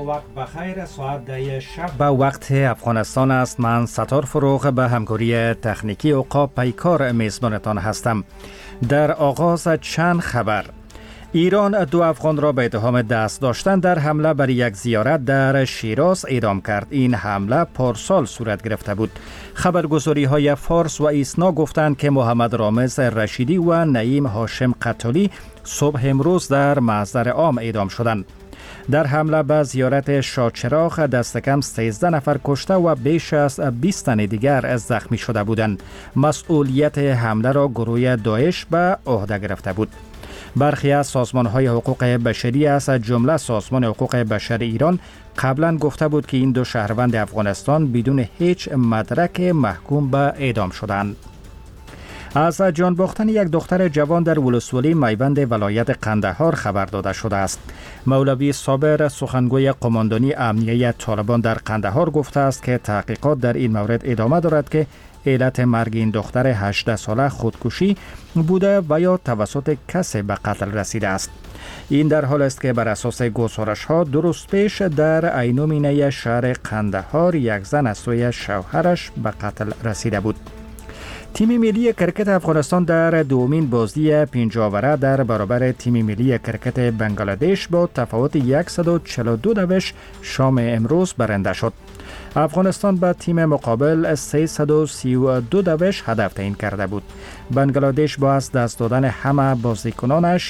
وقت بخیر. ساعت 10 شب به وقت افغانستان است. من ستار فروغ به همکاری تکنیکی عقاب پیکار میزبانتان هستم. در آغاز چند خبر: ایران 2 افغان را به اتهام دست داشتن در حمله بر یک زیارت در شیراز اعدام کرد. این حمله پارسال صورت گرفته بود. خبرگزاری های فارس و ایسنا گفتند که محمد رامز رشیدی و نعیم هاشم قتالی صبح امروز در محضر عام اعدام شدند. در حمله به زیارت شاهچراغ دست کم 13 نفر کشته و بیش از 20 تن دیگر زخمی شده بودند. مسئولیت حمله را گروه داعش به عهده گرفته بود. برخی از سازمان‌های حقوق بشری از جمله سازمان حقوق بشر ایران قبلا گفته بود که این 2 شهروند افغانستان بدون هیچ مدرک محکوم به اعدام شدند. از جان باختن یک دختر جوان در ولسوالی میوند ولایت قندهار خبر داده شده است. مولوی صابر سخنگوی قماندانی امنیه طالبان در قندهار گفته است که تحقیقات در این مورد ادامه دارد که علت مرگ این دختر 18 ساله خودکشی بوده و یا توسط کسی به قتل رسیده است. این در حال است که بر اساس گزارش‌ها 2 روز پیش در عینومینه شهر قندهار یک زن از سوی شوهرش به قتل رسیده بود. تیم ملی کرکت افغانستان در دومین بازی 5 آوره در برابر تیم ملی کرکت بنگلادش با تفاوت 142 شام امروز برنده شد. افغانستان به تیم مقابل 332 هدف تعیین کرده بود. بنگلادش با از دست دادن همه بازیکنانش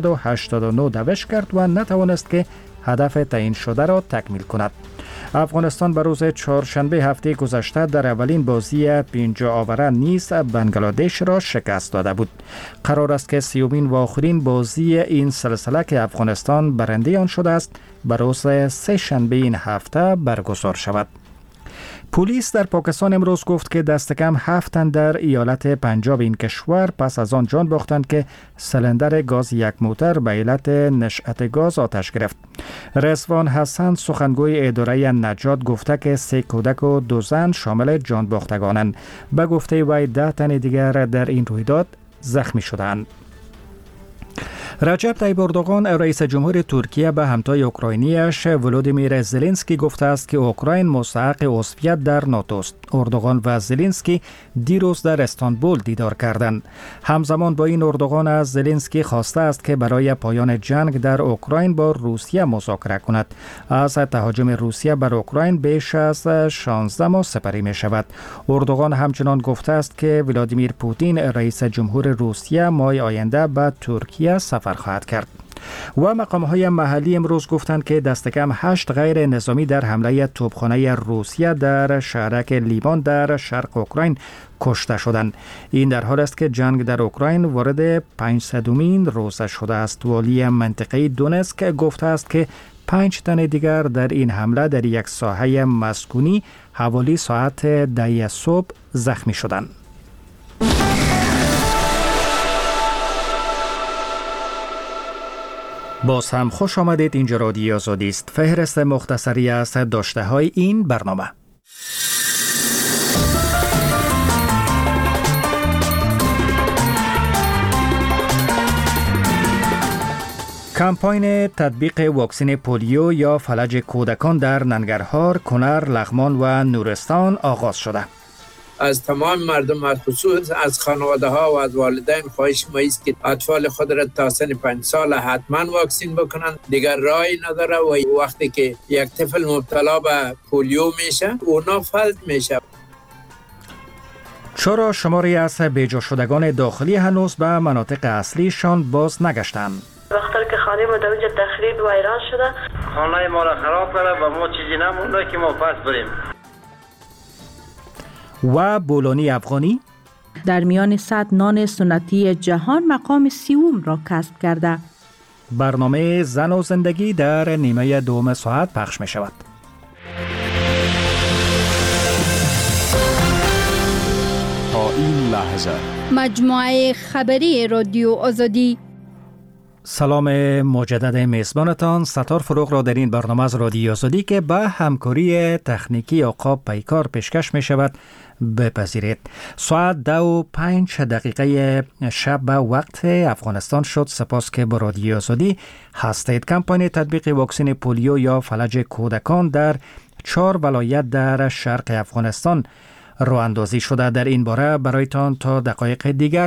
189 کرد و نتوانست که هدف تعیین شده را تکمیل کند. افغانستان به روز چهارشنبه هفته گذشته در اولین بازی 5 آوره نیز بنگلادش را شکست داده بود. قرار است که 30مین و آخرین بازی این سلسله که افغانستان برنده آن شده است به روز سه شنبه این هفته برگزار شود. پلیس در پاکستان امروز گفت که دست کم 7 تن در ایالت پنجاب این کشور پس از آن جان باختند که سلندر گاز یک موتر به علت نشأت گاز آتش گرفت. رضوان حسن سخنگوی اداره نجات گفته که 3 کودک و 2 زن شامل جان باختگانند. به گفته وی 10 تن دیگر در این رویداد زخمی شدند. رجب طیب اردوغان رئیس جمهور ترکیه به همتای اوکراینیش ولودیمیر زلنسکی گفته است که اوکراین مستحق عضویت در ناتو است. اردوغان و زلنسکی دیروز در استانبول دیدار کردند. همزمان با این اردوغان از زلنسکی خواسته است که برای پایان جنگ در اوکراین با روسیه مذاکره کند. از تهاجم روسیه بر اوکراین بیش از 16 ماه سپری می شود. اردوغان همچنان گفته است که ولادیمیر پوتین رئیس جمهور روسیه ماه آینده به ترکیه سفر خواهد کرد. و مقام‌های محلی امروز گفتند که دست کم 8 غیر نظامی در حمله توپخانه روسیه در شهرک لیمان در شرق اوکراین کشته شدند. این در حال است که جنگ در اوکراین وارد 500مین روز شده است. والی منطقه دونسک گفته است که 5 تن دیگر در این حمله در یک ساحه مسکونی حوالی ساعت 10 صبح زخمی شدند. باز هم خوش آمدید. اینجا رادیو آزادی است. فهرست مختصری از داشته های این برنامه. کمپاین تطبیق واکسن پولیو یا فلج کودکان در ننگرهار، کنر، لغمان و نورستان آغاز شده. از تمام مردم از خصوص از خانواده ها و از والدین خواهش ما است که اطفال خود را تا سن 5 سال حتما واکسین بکنند. دیگر راهی نداره و وقتی که یک طفل مبتلا به پولیو میشه اونا فلج میشه. چرا شماری از بیجا شدگان داخلی هنوز به مناطق اصلیشان باز نگشتند؟ وقتی که خانه ما در اونجا تخریب و ویران شده، خانه ما را خراب کرده و ما چیزی نمونده که ما پس بریم. و بولانی افغانی در میان 100 نان سنتی جهان مقام 30 را کسب کرده. برنامه زن و زندگی در نیمه دوم ساعت پخش می شود. تا این لحظه مجموعه خبری رادیو آزادی سلام مجدد میزبانتان ستار فروغ را در این برنامه از رادیو آزادی که به همکاری تکنیکی آقا پیکار پیشکش می شود بپذیرید. ساعت 2:05 شب به وقت افغانستان شد. سپاس که با رادیو آزادی هستید. کمپاین تطبیق واکسن پولیو یا فلج کودکان در 4 ولایت در شرق افغانستان راه اندازی شده. در این باره برایتان تا دقایق دیگر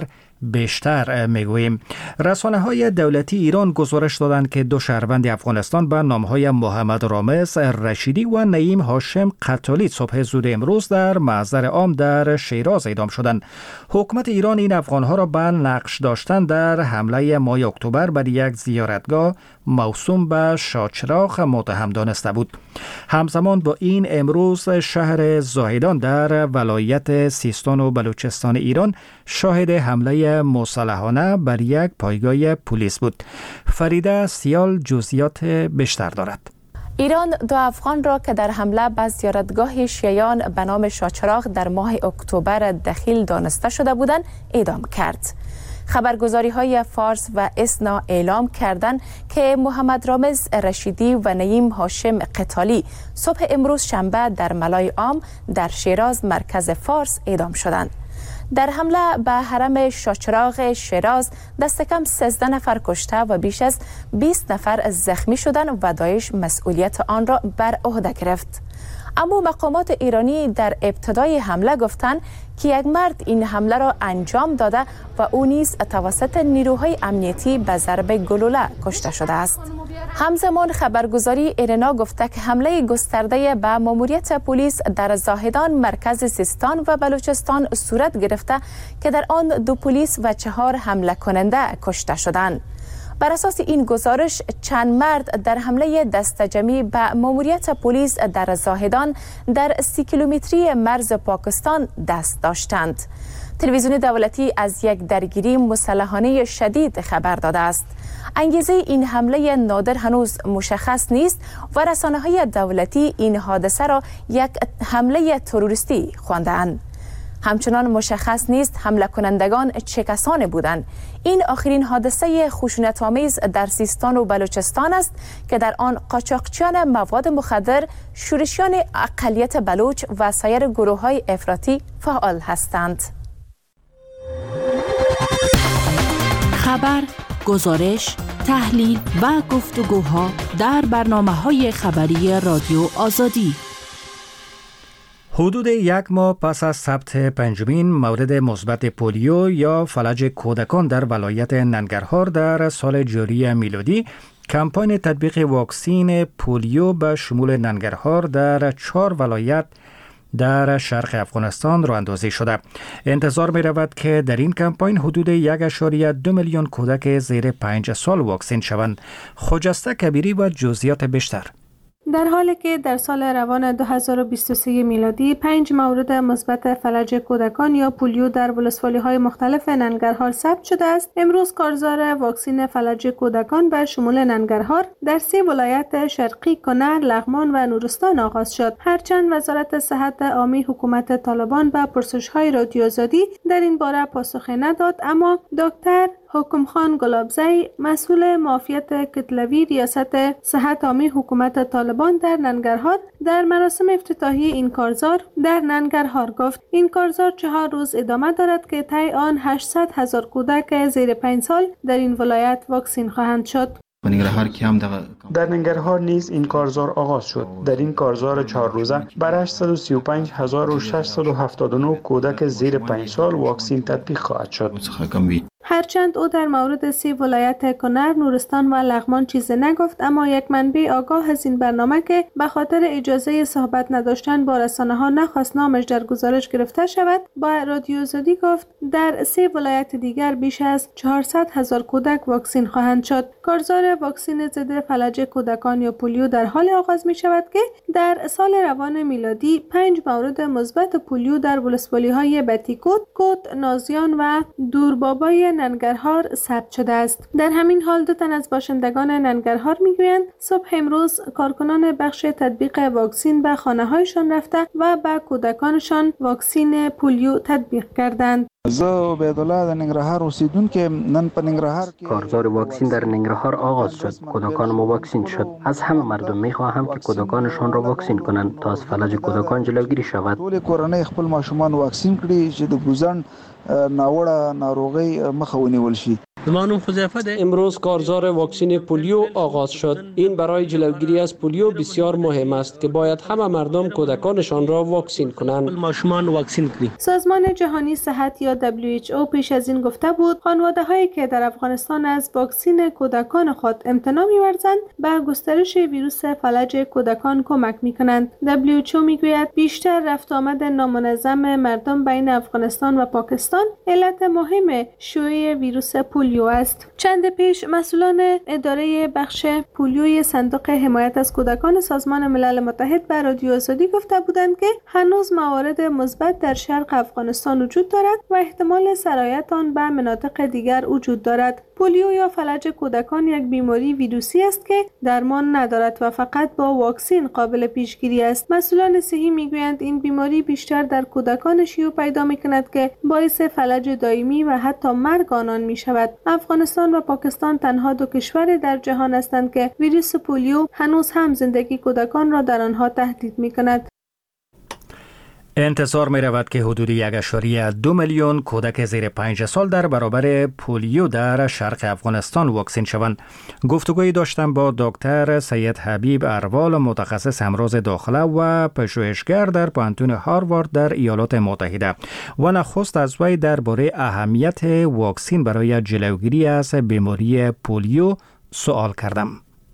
بیشتر میگوییم. رسانه‌های دولتی ایران گزارش دادند که 2 شهروند افغانستان به نام‌های محمد رامز رشیدی و نعیم هاشم قتالی صبح زود امروز در محضر عام در شیراز اعدام شدند. حکومت ایران این افغان‌ها را به نقش داشتن در حمله ماه اکتبر بر یک زیارتگاه موسوم به شاهچراغ متهم دانسته بود. همزمان با این امروز شهر زاهدان در ولایت سیستان و بلوچستان ایران شاهد حمله مسلحانه بر یک پایگاه پلیس بود. فریده سیال جزئیات بیشتر دارد. ایران 2 افغان را که در حمله به زیارتگاه شیعیان به نام شاهچراغ در ماه اکتبر دخیل دانسته شده بودند اعدام کرد. خبرگزاری های فارس و اسنا اعلام کردند که محمد رامز رشیدی و نعیم هاشم قتالی صبح امروز شنبه در ملای عام در شیراز مرکز فارس اعدام شدند. در حمله به حرم شاهچراغ شیراز دست کم 13 نفر کشته و بیش از 20 نفر زخمی شدند و داعش مسئولیت آن را بر عهده گرفت. اما مقامات ایرانی در ابتدای حمله گفتند که یک مرد این حمله را انجام داده و او نیز توسط نیروهای امنیتی به ضرب گلوله کشته شده است. همزمان خبرگزاری ایرنا گفته که حمله گسترده به ماموریت پلیس در زاهدان مرکز سیستان و بلوچستان صورت گرفته که در آن 2 پلیس و 4 حمله کننده کشته شدند. بر اساس این گزارش چند مرد در حمله دسته‌جمعی به ماموریت پلیس در زاهدان در 30 کیلومتری مرز پاکستان دست داشتند. تلویزیون دولتی از یک درگیری مسلحانه شدید خبر داده است. انگیزه این حمله نادر هنوز مشخص نیست و رسانه‌های دولتی این حادثه را یک حمله تروریستی خواندند. همچنان مشخص نیست حمله کنندگان چه کسانی بودند. این آخرین حادثه خشونت‌آمیز در سیستان و بلوچستان است که در آن قاچاقچیان مواد مخدر، شورشیان اقلیت بلوچ و سایر گروه‌های افراطی فعال هستند. خبر، گزارش، تحلیل و گفتگوها در برنامه‌های خبری رادیو آزادی. حدود 1 ماه پس از ثبت 5مین مورد مثبت پولیو یا فلج کودکان در ولایت ننگرهار در سال جاری میلادی، کمپاین تطبیق واکسن پولیو به شمول ننگرهار در 4 ولایت در شرق افغانستان راه اندازی شده. انتظار می رود که در این کمپاین حدود 1.2 میلیون کودک زیر 5 سال واکسن شوند. خجسته کبیری و جزئیات بیشتر. در حالی که در سال روان 2023 میلادی 5 مورد مثبت فلج کودکان یا پولیو در ولسوالی‌های مختلف ننگرهار ثبت شده است، امروز کارزار واکسن فلج کودکان به شمول ننگرهار در 3 ولایت شرقی کنر، لغمان و نورستان آغاز شد. هرچند وزارت صحت عامی حکومت طالبان به پرسش‌های رادیو آزادی در این باره پاسخی نداد، اما دکتر حکم خان گلابزی، مسئول معافیت کتلوی ریاست صحت عامی حکومت طالبان در ننگرهار، در مراسم افتتاحی این کارزار در ننگرهار گفت این کارزار 4 روز ادامه دارد که طی آن 800,000 کودک زیر 5 سال در این ولایت واکسین خواهند شد. در ننگرهار نیز این کارزار آغاز شد. در این کارزار 4 روزه بر 835,679 کودک زیر 5 سال واکسین تطبیق خواهد شد. هرچند او در مورد 3 ولایت کنر، نورستان و لغمان چیزی نگفت، اما یک منبع آگاه از این برنامه که به خاطر اجازه صحبت نداشتن با رسانه‌ها نخواست نامش در گزارش گرفته شود، با رادیو آزادی گفت در 3 ولایت دیگر بیش از 400,000 کودک واکسین خواهند شد. کارزار واکسن ضد فلج کودکان یا پولیو در حال آغاز می شود که در سال روان میلادی 5 مورد مثبت پولیو در ولسوالی‌های بتیکوت، کوت، نازیان و دوربابای ننگرهار ثبت شده است. در همین حال 2 تن از باشندگان ننگرهار میگویند صبح امروز کارکنان بخش تطبیق واکسن به خانه‌هایشان رفته و به کودکانشان واکسن پولیو تطبیق کردند. زه عبیدالله د ننګرهار اوسیدونکو نن په ننګرهار کې کارزار واکسین در ننګرهار آغاز شد. کودکان ما واکسین شد. از همه مردم میخواهم که کودکانشان را واکسین کنند تا از فلج کودکان جلوگیری شود. ټول کورنۍ خپل ماشومان واکسین کړي چې د ګوزن ناوړه ناروغي مخه ونیول شي. امروز کارزار واکسین پولیو آغاز شد. این برای جلوگیری از پولیو بسیار مهم است که باید همه مردم کودکانشان را واکسین کنند. سازمان جهانی صحت یا WHO پیش از این گفته بود خانواده‌هایی که در افغانستان از واکسین کودکان خود امتناع می‌ورزند به گسترش ویروس فلج کودکان کمک می‌کنند. WHO میگوید بیشتر رفت آمد نامنظم مردم بین افغانستان و پاکستان علت مهم شیوع ویروس پولیو است. چند پیش مسئولان اداره بخش پولیوی صندوق حمایت از کودکان سازمان ملل متحد به رادیو آزادی گفته بودند که هنوز موارد مثبت در شرق افغانستان وجود دارد و احتمال سرایت آن به مناطق دیگر وجود دارد. پولیو یا فلج کودکان یک بیماری ویروسی است که درمان ندارد و فقط با واکسین قابل پیشگیری است. مسئولان صحی میگویند این بیماری بیشتر در کودکان شیوع پیدا میکند که باعث فلج دائمی و حتی مرگ آنان میشود. افغانستان و پاکستان تنها دو کشور در جهان هستند که ویروس پولیو هنوز هم زندگی کودکان را در آنها تهدید میکند. انتظار می رود که حدود 1.2 میلیون کودک زیر 5 سال در برابر پولیو در شرق افغانستان واکسین شوند. گفتگویی داشتم با دکتر سید حبیب اروال، متخصص امراض داخله و پژوهشگر در پوهنتون هاروارد در ایالات متحده، و نخست از وی درباره اهمیت واکسین برای جلوگیری از بیماری پولیو سوال کردم.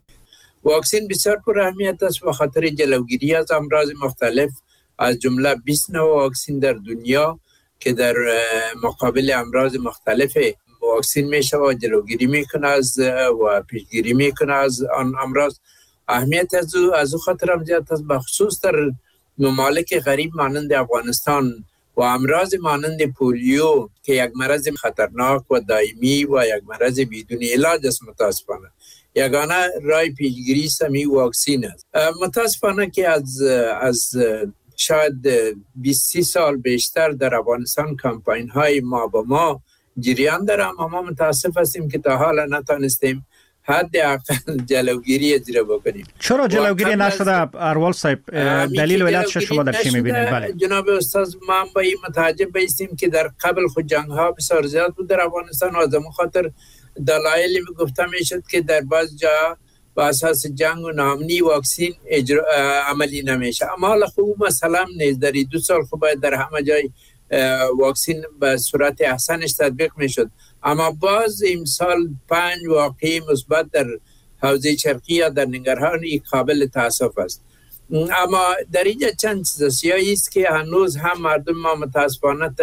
واکسین بسیار پر اهمیت است به خاطر جلوگیری از امراض مختلف، از جمله 20 نوع واکسین در دنیا که در مقابل امراض مختلف واکسین میشه و جلوگیری میکنه از و پیشگیری میکنه از آن امراض. اهمیت از او خاطر هم زیاد است، بخصوص در ممالک غریب مانند افغانستان و امراض مانند پولیو که یک مرض خطرناک و دائمی و یک مرض بدون علاج است. متاسفانه یگانه راه پیشگیری سمی واکسین است. متاسفانه که از شاید 20 سال بیشتر در افغانستان کمپاین های ما با ما جریان داره، اما ما متاسف هستیم که تا حالا نتانستیم حداقل جلوگیری اجرا بکنیم. چرا جلوگیری نشده اروال صاحب؟ دلیل و علتش شما در چی میبینید؟ بله جناب استاد، ما با این متعجب هستیم که در قبل خود جنگ ها بسیار زیاد بود در افغانستان و از اون خاطر دلایلی گفته میشد که در بعض جا با اساس جنگ و ناامنی واکسین عملی نمیشه. اما حالا خوب مثلا نیست، در 2 سال خوب باید در همه جای واکسین به صورت احسنش تطبیق میشد، اما باز امسال 5 واقعه مثبت در حوزه شرقی یا در ننگرهار قابل تاسف است. اما در اینجا چند چیز است که هنوز هم مردم ما متاسفانه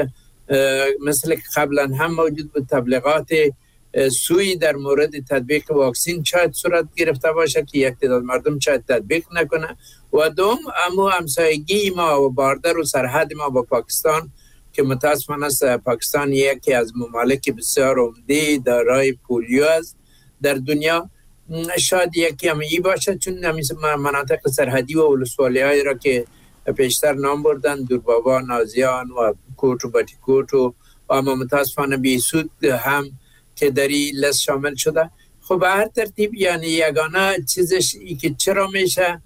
مثل قبلا هم موجود بود تبلیغات سوی در مورد تطبیق واکسین شاید صورت گرفته باشه که یک تعداد مردم شاید تطبیق نکنه، و دوم اما همسایگی ما و باردر و سرحد ما با پاکستان که متاسفانه پاکستان یکی از ممالک بسیار عمده دارای پولیو است در دنیا، شاید یکی هم ای باشه، چون مناطق سرحدی و ولسوالی‌های را که پیشتر نام بردن، دوربابا، نازیان و کوٹ و باتی کوٹ و اما متاسفانه بیسود هم که در این لست شامل شده. خب به هر ترتیب یعنی یگانه چیزش ای که چرا میشه،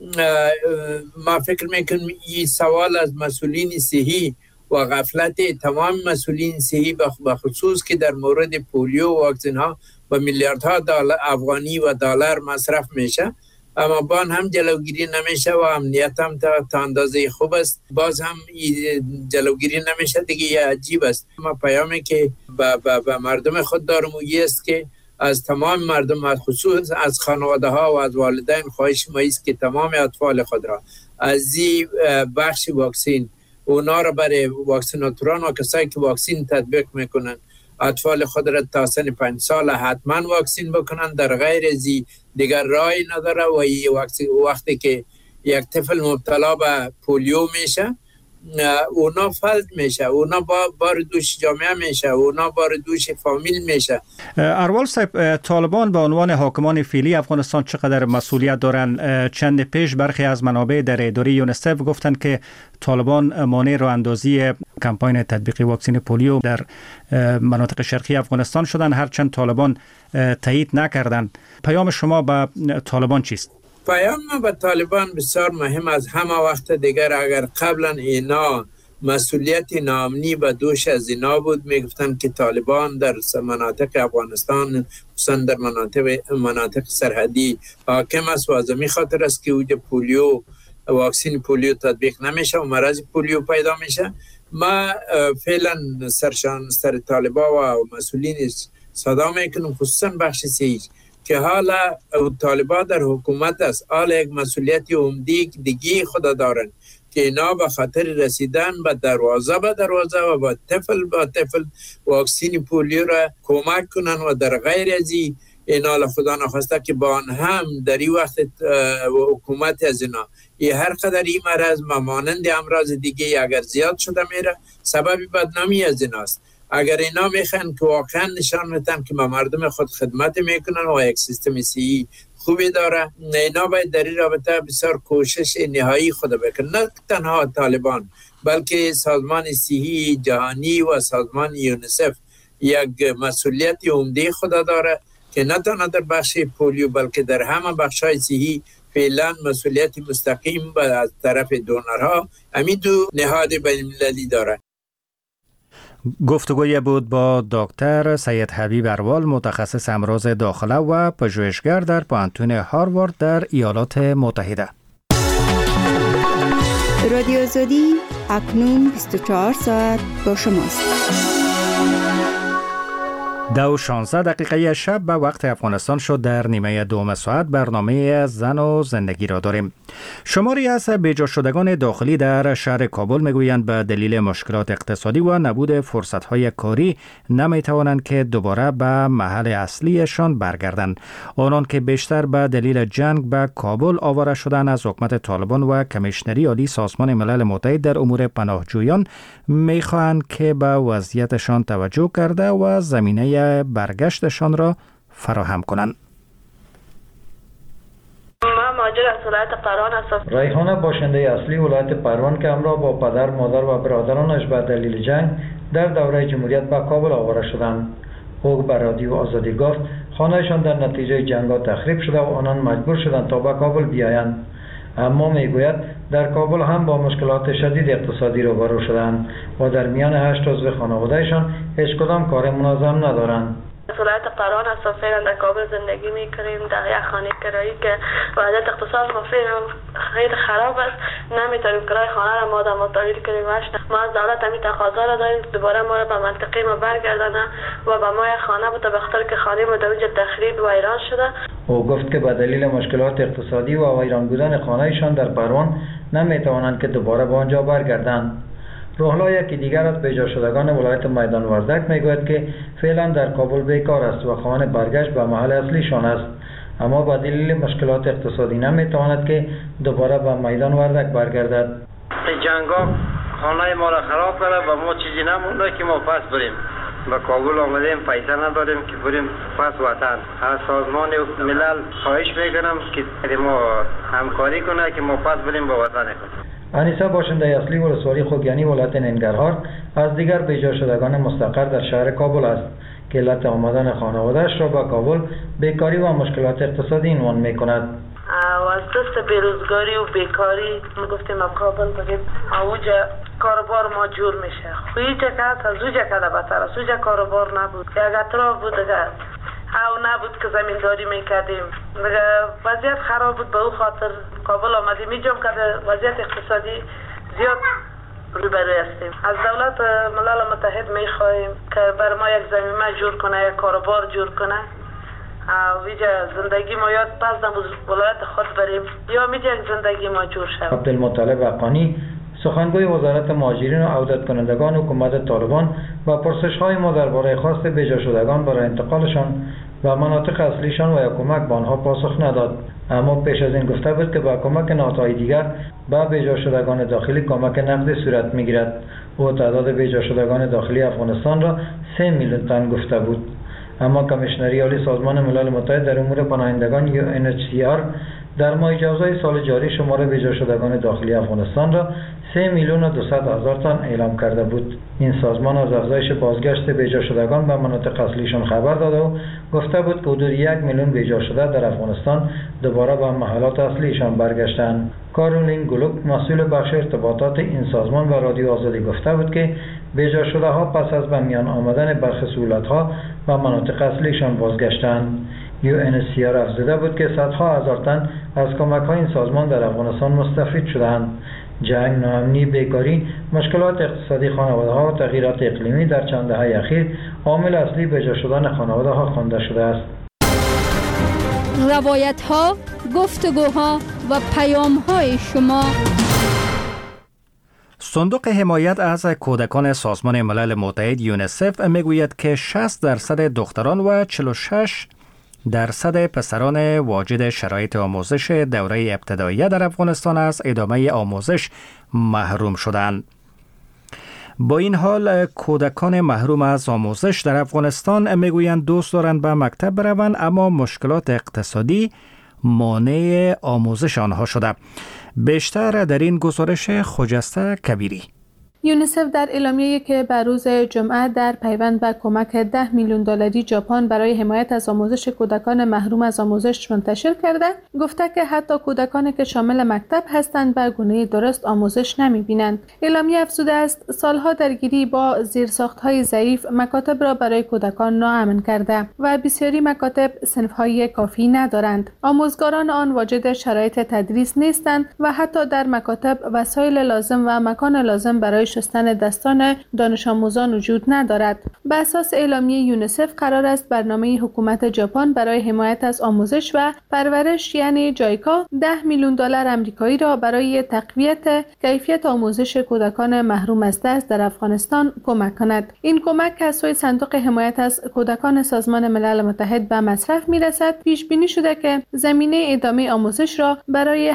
ما فکر میکنم این سوال از مسئولین صحی و غفلت تمام مسئولین صحی به خصوص که در مورد پولیو و واکسین ها با میلیاردها دلار افغانی و دلار مصرف میشه، اما باز هم جلوگیری نمیشه و امنیت هم تا اندازه خوب است، باز هم جلوگیری نمیشه. دیگه عجیب است. ما پیامی که به مردم خود دارم است که از تمام مردم، خصوص از خانواده ها و از والدین خواهش ما است که تمام اطفال خود را از این بخش واکسین اونا را برای واکسیناتوران و کسایی که واکسین تطبیق میکنن اطفال خود را تا سن 5 سال حتما واکسین بکنن. در غیر ازی دیگر راهی نداره و وقتی که یک طفل مبتلا به پولیو میشه اونا فلج میشه، اونا بار دوش جامعه میشه، اونا بار دوش فامیل میشه. اروال صاحب، طالبان به عنوان حاکمان فعلی افغانستان چقدر مسئولیت دارن؟ چند پیش برخی از منابع در اداره یونیسف گفتند که طالبان مانع راه اندازی کمپاین تطبیق واکسن پولیو در مناطق شرقی افغانستان شدن، هرچند طالبان تایید نکردند. پیام شما به طالبان چیست؟ پیام به طالبان بسیار مهم از همه وقت دیگر. اگر قبلا اینا مسئولیت ناامنی به دوش از اینا بود، میگفتن که طالبان در مناطق افغانستان خصوصا در مناطق سرحدی حاکم است و از این خاطر است که اوج پولیو واکسن پولیو تطبیق نمیشه و مرض پولیو پیدا میشه. ما فعلا سر طالبان و مسئولین صدا میکنم، خصوصا بخش سیج که حالا طالبان در حکومت است، حالا یک مسئولیت عمده دیگه خود دارن که اینا به خاطر رسیدن به دروازه و با طفل واکسن پولیو را کمک کنن و در غیر از اینا خدا نخواسته که با آن هم در این وقت حکومت از اینا هر قدر این مرض مانند امراض دیگه اگر زیاد شده میره سبب بدنامی از ایناست. اگر اینا میخوان که واقعا نشان میدن که ما مردم خود خدمت میکنن و یک سیستم صحی خوبی داره، اینا باید در این رابطه بسیار کوشش نهایی خود بکنن. نه تنها طالبان بلکه سازمان صحی جهانی و سازمان یونیسف یک مسئولیت عمده خود داره که نه تنها در بخش پولیو بلکه در همه بخش‌های صحی فعلا مسئولیت مستقیم از طرف دونرها همین دو نهاد بین‌المللی داره. گفتگوی بود با دکتر سید حبیب اروال، متخصص امراض داخله و پژوهشگر در پوهنتون هاروارد در ایالات متحده. رادیو آزادی اکنون 24 ساعت با شماست. 2:16 شب به وقت افغانستان شد. در نیمه دوم ساعت برنامه زن و زندگی را داریم. شماری از بیجا شدگان داخلی در شهر کابل میگویند به دلیل مشکلات اقتصادی و نبود فرصت‌های کاری نمیتوانند که دوباره به محل اصلیشان برگردند. آنان که بیشتر به دلیل جنگ به کابل آواره شدند از حکومت طالبان و کمیشنری عالی سازمان ملل متحد در امور پناهجویان میخواهند که به وضعیتشان توجه کرده و زمینه برگشتشان را فراهم کنند. مهاجر از ولایت پروان هستم. ریحانه باشنده اصلی ولایت پروان که همراه با پدر، مادر و برادرانش به دلیل جنگ در دوره جمهوریت به کابل آواره شدند. او به رادیو آزادی گفت خانهشان در نتیجه جنگ‌ها تخریب شده و آنان مجبور شدند تا به کابل بیایند. اما میگوید در کابل هم با مشکلات شدید اقتصادی روبرو شدند و در میان 8 عضو خانوادهشان هیچ کدام کار منظم ندارند. ولایت پروان هستم. فعلا در کابل زندگی میکنیم در یک خانه کرایی که وضعیت اقتصاد ما فعلا خیلی خراب است. نمیتونیم کرای خانه را مادام تحویل کنیم. ما از دولت همین تقاضا را داریم دوباره ما را به منطقه ما برگردانه و به ما یک خانه بده، بخاطر که خانه ما در اونجا تخریب و ویران شده. او گفت که به دلیل مشکلات اقتصادی و ویران بودن خانه‌شان در پروان نمیتوانند که دوباره به آنجا برگردند. روحلا یکی دیگر از بیجا شدگان ولایت میدان وردک میگوید که فعلا در کابل بیکار است و خواهان برگشت به محل اصلیشان است، اما با دلیل مشکلات اقتصادی نمیتواند که دوباره به میدان وردک برگردد. جنگا خانه ما را خراب کرده و ما چیزی نمونده که ما پس بریم. به کابل آمدیم، پیسه نداریم که بریم پس وطن. از سازمان ملل خواهش میکنم که ما همکاری کنه که ما پس بریم به وطن خود. انیسه باشنده اصلی ولسوالی خوگیانی ولایت ننگرهار از دیگر بیجا شدگان مستقر در شهر کابل است که علت آمدن خانواده‌اش را به کابل بیکاری و مشکلات اقتصادی عنوان می‌کند. و از دست بیروزگاری و بیکاری میگفتیم ما کابل بگیم اوجا کاربار ما جور میشه. خویچه که هست از اوجا که بسر است. اوجا کاربار نبود. یک اطراف بود دیگه او نبود که زمینداری میکردیم. وضعیت خراب بود، به او خاطر کابل آمدیم. اینجام که وضعیت اقتصادی زیاد روبروی هستیم. از دولت ملل متحد میخواهیم که بر ما یک زمینه جور کنه، یک کاربار جور کنه. ویجا زندگی ما یاد پس در ولایت خود بریم یا میجا یک زندگی ما جور شد. عبدالمطلب حقانی سخنگوی وزارت مهاجرین و عودت کنندگان حکومت طالبان و پرسش‌های ما درباره خواست بیجا شدگان برای انتقالشان و مناطق اصلیشان و یا کمک به آنها پاسخ نداد. اما پیش از این گفته بود که با کمک نهادهای دیگر به بیجا شدگان داخلی کمک نقدی صورت میگیرد. او تعداد بیجا شدگان داخلی افغانستان را 3 میلیون تن گفته بود. اما کمیشنری عالی سازمان ملل متحد در امور پناهندگان UNHCR در ماه جوزای سال جاری شمار بیجا شدگان داخلی افغانستان را 3,200,000 تن اعلام کرده بود. این سازمان از افزایش بازگشت بیجا شدگان به مناطق اصلیشان خبر داده و گفته بود که حدود 1 میلیون بیجا شده در افغانستان دوباره به محلات اصلیشان برگشتند. کارولین گلوک مسئول بخش ارتباطات این سازمان به رادیو آزادی گفته بود که بیجا شده ها پس از به میان آمدن برخی سهولت‌ها به مناطق اصلیشان بازگشتند. UNHCR افزوده بود که صدها هزار تن از کمک‌های این سازمان در افغانستان مستفید شدند. جنگ، ناامنی، بیکاری، مشکلات اقتصادی خانواده‌ها و تغییرات اقلیمی در چند دهه اخیر عامل اصلی بیجا شدن خانواده‌ها خوانده شده است. روایت‌ها، گفتگوها و پیام‌های شما. صندوق حمایت از کودکان سازمان ملل متحد یونیسف میگوید که 60% دختران و 46% پسران واجد شرایط آموزش دوره ابتدایی در افغانستان از ادامه آموزش محروم شدند. با این حال کودکان محروم از آموزش در افغانستان میگویند دوست دارند به مکتب بروند، اما مشکلات اقتصادی مانع آموزش آنها شده. بیشتر در این گزارش خجسته کبیری. یونیسف در اعلامیه‌ای که بر روز جمعه در پیوند به کمک $10 میلیون ژاپن برای حمایت از آموزش کودکان محروم از آموزش منتشر کرده، گفته که حتی کودکانی که شامل مکتب هستند به گونه درست آموزش نمی‌بینند. اعلامیه افزوده است سالها درگیری با زیرساخت‌های ضعیف مکاتب را برای کودکان ناامن کرده و بسیاری مکاتب صنف‌های کافی ندارند. آموزگاران آن واجد شرایط تدریس نیستند و حتی در مکاتب وسایل لازم و مکان لازم برای شستن دستان دانش آموزان وجود ندارد. به اساس اعلامیه یونیسف قرار است برنامه حکومت ژاپن برای حمایت از آموزش و پرورش یعنی جایکا $10 میلیون آمریکایی را برای تقویت کیفیت آموزش کودکان محروم از درس در افغانستان کمک کند. این کمک از سوی صندوق حمایت از کودکان سازمان ملل متحد به مصرف میرسد. پیش بینی شده که زمینه ادامه آموزش را برای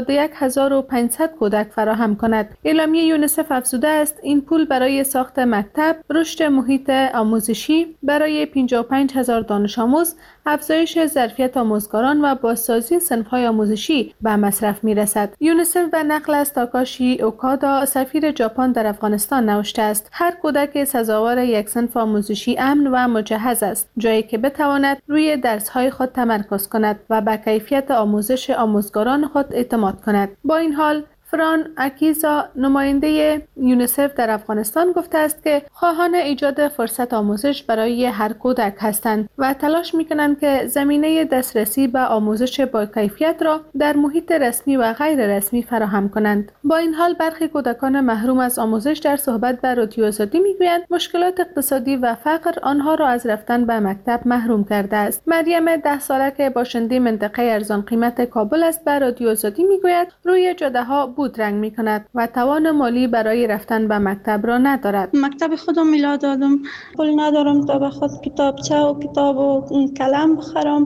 71,500 کودک فراهم کند. اعلامیه یونیسف افزوده است این پول برای ساخت مکتب، رشد محیط آموزشی برای 55,000 دانش آموز، افزایش ظرفیت آموزگاران و بازسازی صنف‌های آموزشی به مصرف می‌رسد. یونیسف به نقل از تاکاشی اوکادا سفیر ژاپن در افغانستان نوشته است هر کودک سزاوار یک صنف آموزشی امن و مجهز است، جایی که بتواند روی درس‌های خود تمرکز کند و به کیفیت آموزش آموزگاران خود اعتماد کند. با این حال فران اکیزا نماینده یونیسف در افغانستان گفته است که خواهان ایجاد فرصت آموزش برای هر کودک هستند و تلاش می‌کنند که زمینه دسترسی به آموزش با کیفیت را در محیط رسمی و غیر رسمی فراهم کنند. با این حال برخی کودکان محروم از آموزش در صحبت با رادیو آزادی میگویند مشکلات اقتصادی و فقر آنها را از رفتن به مکتب محروم کرده است. مریم 10 ساله که باشنده منطقه ارزان قیمت کابل است به رادیو آزادی میگوید روی جاده‌ها بود رنگ می کند و توان مالی برای رفتن به مکتب را ندارد. مکتب خودم میلا دادم، پول ندارم تا به خود کتابچه و کتاب و کلم بخرم.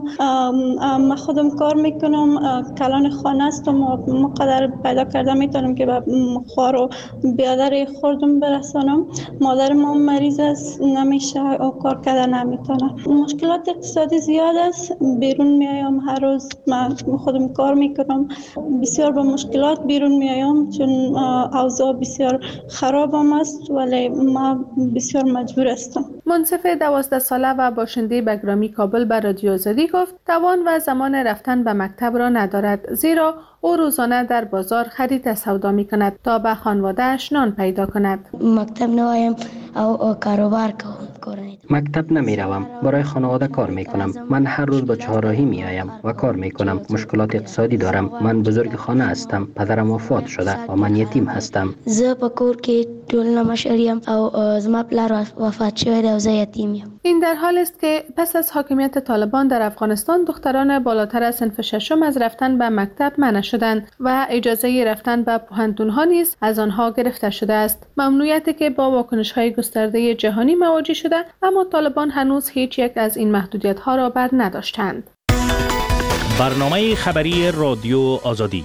من خودم کار میکنم، کلان خانه استم و مقدر پیدا کرده میتونم که به خوار و بیادر خوردم برسانم. مادرم مریض است، نمیشه و کار کردن نمیتونه. مشکلات اقتصادی زیاد است، بیرون میایم هر روز من خودم کار میکنم، بسیار با مشکلات بیرون میایم چون اوضاع بسیار خراب است، ولی ما بسیار مجبور هستم. منصف 12 ساله و باشنده بگرامی کابل به رادیو آزادی گفت توان و زمان رفتن به مکتب را ندارد، زیرا او روزانه در بازار خرید سودا می کند تا به خانواده‌اش نان پیدا کند. مکتب نوایم او کاروبار کنم. مکتب نمی روم، برای خانواده کار می کنم. من هر روز به چهارراهی می آیم و کار می کنم. مشکلات اقتصادی دارم. من بزرگ خانه هستم. پدرم وفات شده و من یتیم هستم. زه په کور کې ټولنه مشریم او زما پلار وفات شوی دی او زه یتیم یم. این در حال است که پس از حاکمیت طالبان در افغانستان دختران بالاتر از صنف ششم از رفتن به مکتب منع نشدند و اجازه رفتن به پوهنتون‌ها نیز از آنها گرفته شده است. ممنوعیتی که با واکنش‌های گسترده جهانی مواجه شده، اما طالبان هنوز هیچ یک از این محدودیت‌ها را بر نداشتند. برنامه خبری رادیو آزادی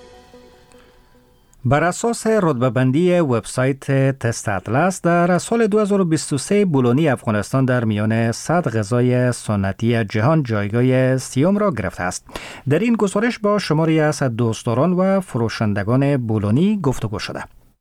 بر اساس رتبه‌بندی وبسایت تست اطلس در سال 2023 بولونی افغانستان در میان 100 غذای سنتی جهان جایگاه 30 را گرفته است. در این گزارش با شماری از دوستداران و فروشندگان بولونی گفتگو شده.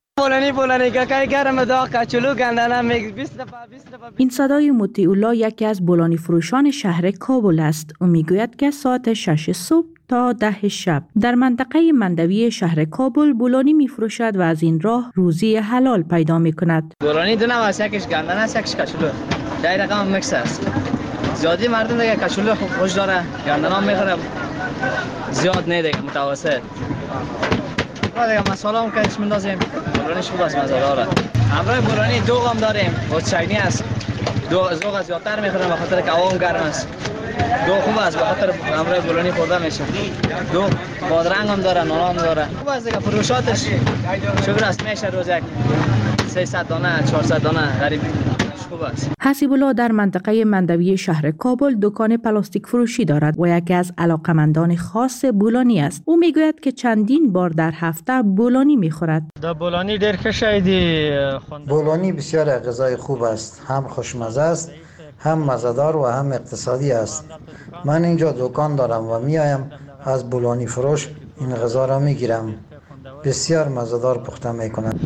این صدای مطیع‌الله یکی از بولانی فروشان شهر کابل است. او میگوید که ساعت 6 صبح تا 10 شب در منطقه مندوی شهر کابل بولانی میفروشد و از این راه روزی حلال پیدا میکند. بولانی دو نوع است، یکیش گندنه است، یکیش کچولو. در رقم میکس است. زیادی مردم دیگه کچولو خوش داره، گندنه میخوره. زیاد نه دیگه، متوسط. دیگه مساله هم کش میندازیم. بولانی خوب است، مزه داره. همراه بولانی دو هم داریم. چینی است. دو زوغ زیادتر میخوریم به خاطر که هوا گرم است. دو خوب است، به خاطر همراه بولانی خورده میشه. دو بادرنگ هم داره، نان هم داره. خوب است دیگه، فروشاتش شکر است، میشه روز یک 300 دانه 400 دانه غریب خوب است. حسیب الله در منطقه مندوی شهر کابل دکان پلاستیک فروشی دارد و یکی از علاقمندان خاص بولانی است. او میگوید که چندین بار در هفته بولانی میخورد. در بولانی دیر کشیدی. بولانی بسیار غذای خوب است، هم خوشمزه است، هم مزه‌دار و هم اقتصادی است. من اینجا دکان دارم و میایم از بولانی فروش این غذا را میگیرم. بسیار مزه‌دار پخته میکنند.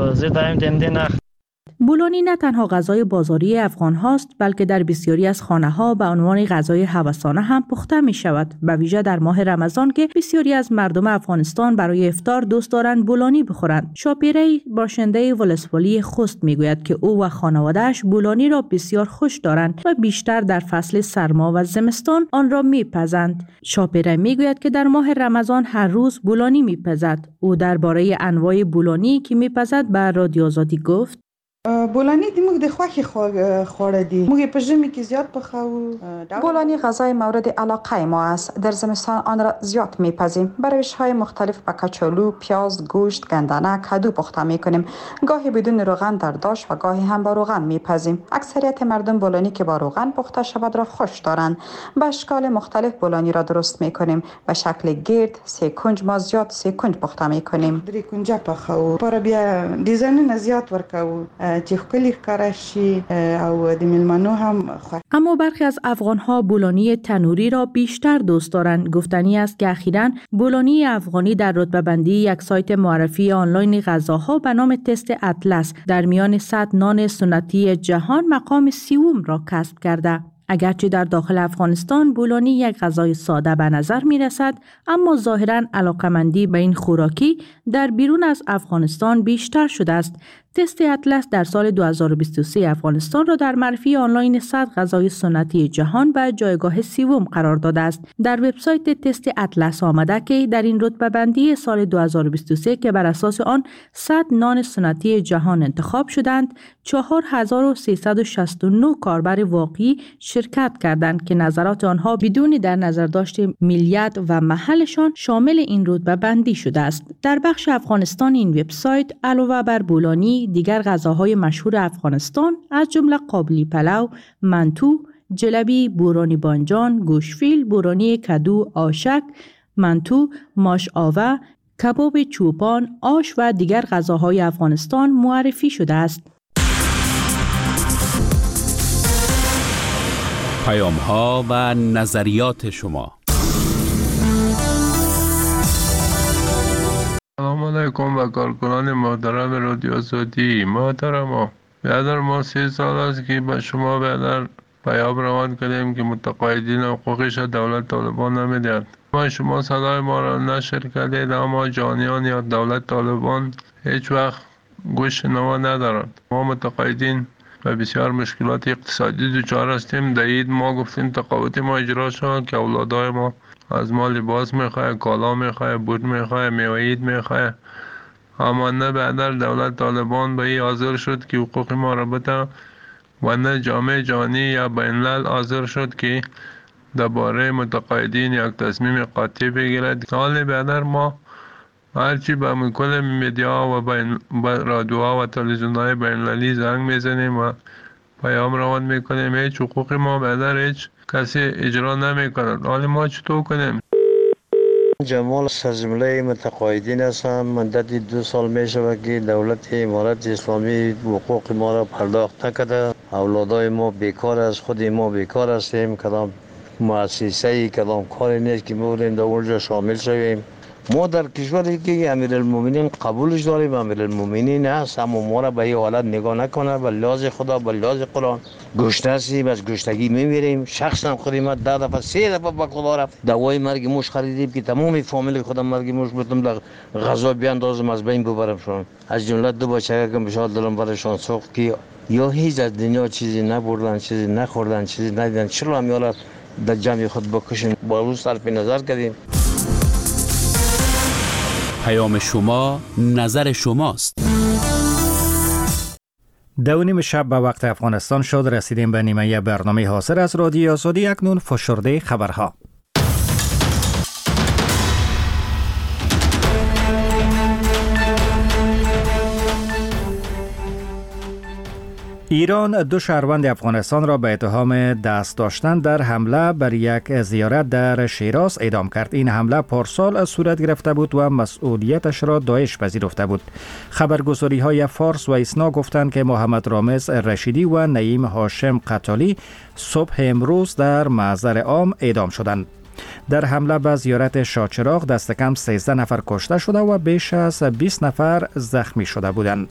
بولانی نه تنها غذای بازاری افغان هاست، بلکه در بسیاری از خانه ها به عنوان غذای هوسانه هم پخته می شود. به ویژه در ماه رمضان که بسیاری از مردم افغانستان برای افطار دوست دارند بولانی بخورند. شاپیره باشنده ولسوالی خوست می گوید که او و خانواده‌اش بولانی را بسیار خوش دارند و بیشتر در فصل سرما و زمستان آن را می پزند. شاپیره می گوید که در ماه رمضان هر روز بولانی می پزد. او درباره انواع بولانی که می پزد به رادیو آزادی گفت: بولانی موږ د خوښې خواړه دي. موږ په ژمي کې زیات پخوو. بولانی غذای مورد علاقه ما است. در زمستان آن را زیاد میپزیم. بر روش‌های مختلف با کچالو، پیاز، گوشت، گندنه، کدو پخته میکنیم. گاهی بدون روغن در داش و گاهی هم با روغن میپزیم. اکثریت مردم بولانی که با روغن پخته شود را خوش دارند. به اشکال مختلف بولانی را درست میکنیم. به شکل گرد، سه کنج ما زیاد سه کنج پخته میکنیم. درې کنجه پخوو. پر بیا دیزاینونه زیات ورکوو. اما برخی از افغان‌ها بولانی تنوری را بیشتر دوست دارند. گفتنی است که اخیراً بولانی افغانی در رتبه‌بندی یک سایت معرفی آنلاین غذاها به نام تست اطلس در میان 100 نان سنتی جهان مقام 30 را کسب کرده. اگرچه در داخل افغانستان بولانی یک غذای ساده به نظر می رسد، اما ظاهراً علاقمندی به این خوراکی در بیرون از افغانستان بیشتر شده است. تست اطلس در سال 2023 افغانستان را در معرفی آنلاین 100 غذای سنتی جهان به جایگاه 30 قرار داده است. در وبسایت تست اطلس آمده که در این رتبه بندی سال 2023 که بر اساس آن 100 نان سنتی جهان انتخاب شدند، 4369 کاربر واقعی شرکت کردند که نظرات آنها بدون در نظر داشت ملیت و محلشان شامل این رتبه بندی شده است. در بخش افغانستان این وبسایت علاوه بر بولانی دیگر غذاهای مشهور افغانستان از جمله قابلی پلو، منتو، جلبی، بورانی بانجان، گوشفیل، بورانی کدو، آشک، منتو، ماش آوه، کباب چوپان، آش و دیگر غذاهای افغانستان معرفی شده است. پیام‌ها و نظریات شما. سلام علیکم و کارکنان محترم رادیو آزادی. محترم برادر، ما 3 سال است که به شما برادر پیام روان کردیم که متقاعدین حقوقش دولت طالبان نمیدهد. ما شما صدای ما را نشر کردید، اما جانیان یا دولت طالبان هیچ وقت گوش نوا ندارند. ما متقاعدین و بسیار مشکلات اقتصادی دچار هستیم. در عید ما گفتیم تقاعد ما اجرا شد که اولادای ما از ما لباس میخواه، کالا میخواه، بوت میخواه، میوه عید میخواه، اما نه بعد دولت طالبان به این حاضر شد که حقوق ما را بده و نه جامعه جهانی یا بین الملل حاضر شد که درباره متقاعدین یک تصمیم قاطع بگیرد. حال بیادر ما هرچی به کل میدیا و به رادیوها و تلویزیون‌های بین‌المللی زنگ میزنیم و پیام روان میکنیم، هیچ حقوق ما بیادر هیچ کسی اجرا نمیکنند. حال ما چطور کنیم؟ جمال از جمله متقاعدین هستم. مدت 2 سال میشه که دولت امارت اسلامی حقوق ما را پرداخت نکرده. اولادای ما بیکار است، خود ما بیکار هستیم. کدام مؤسسه کدام کاری نیست که بودیم در اونجا شامل شویم. ما در کشوری که امیرالمومنین قبولش داریم، امیرالمومنین هست، اما ما را به این حالت نگاه نکنه. به لحاظ خدا، به لحاظ قرآن گشنه هستیم، از گشتگی میمیریم. شخصا خودم 10 دفعه 3 دفعه به خدا رفت دوای مرگ موش خریدیم که تمام فامیل خودم مرگ موش بودم در غذا بیاندازم از بین ببرمشون. از جمله 2 بچه که بشار دلم برشان سوخت که یا هیچ از دنیا چیزی نبردن، چیزی نخوردن، چیزی ندیدن. چرا هم یارا در جمع خود بکشیم؟ با روز صرف نظر کردیم. پیام شما نظر شماست. 2:30 شب به وقت افغانستان شد. رسیدیم به نیمه برنامه حاصل از رادیو آزادی. اکنون فشرده خبرها. ایران 2 شهروند افغانستان را به اتهام دست داشتن در حمله بر یک زیارت در شیراز اعدام کرد. این حمله پارسال صورت گرفته بود و مسئولیتش را داعش پذیرفته بود. خبرگزاری های فارس و اسنا گفتند که محمد رامز رشیدی و نعیم هاشم قتالی صبح امروز در محضر عام اعدام شدند. در حمله به زیارت شاهچراغ دست کم 13 نفر کشته شده و بیش از 20 نفر زخمی شده بودند.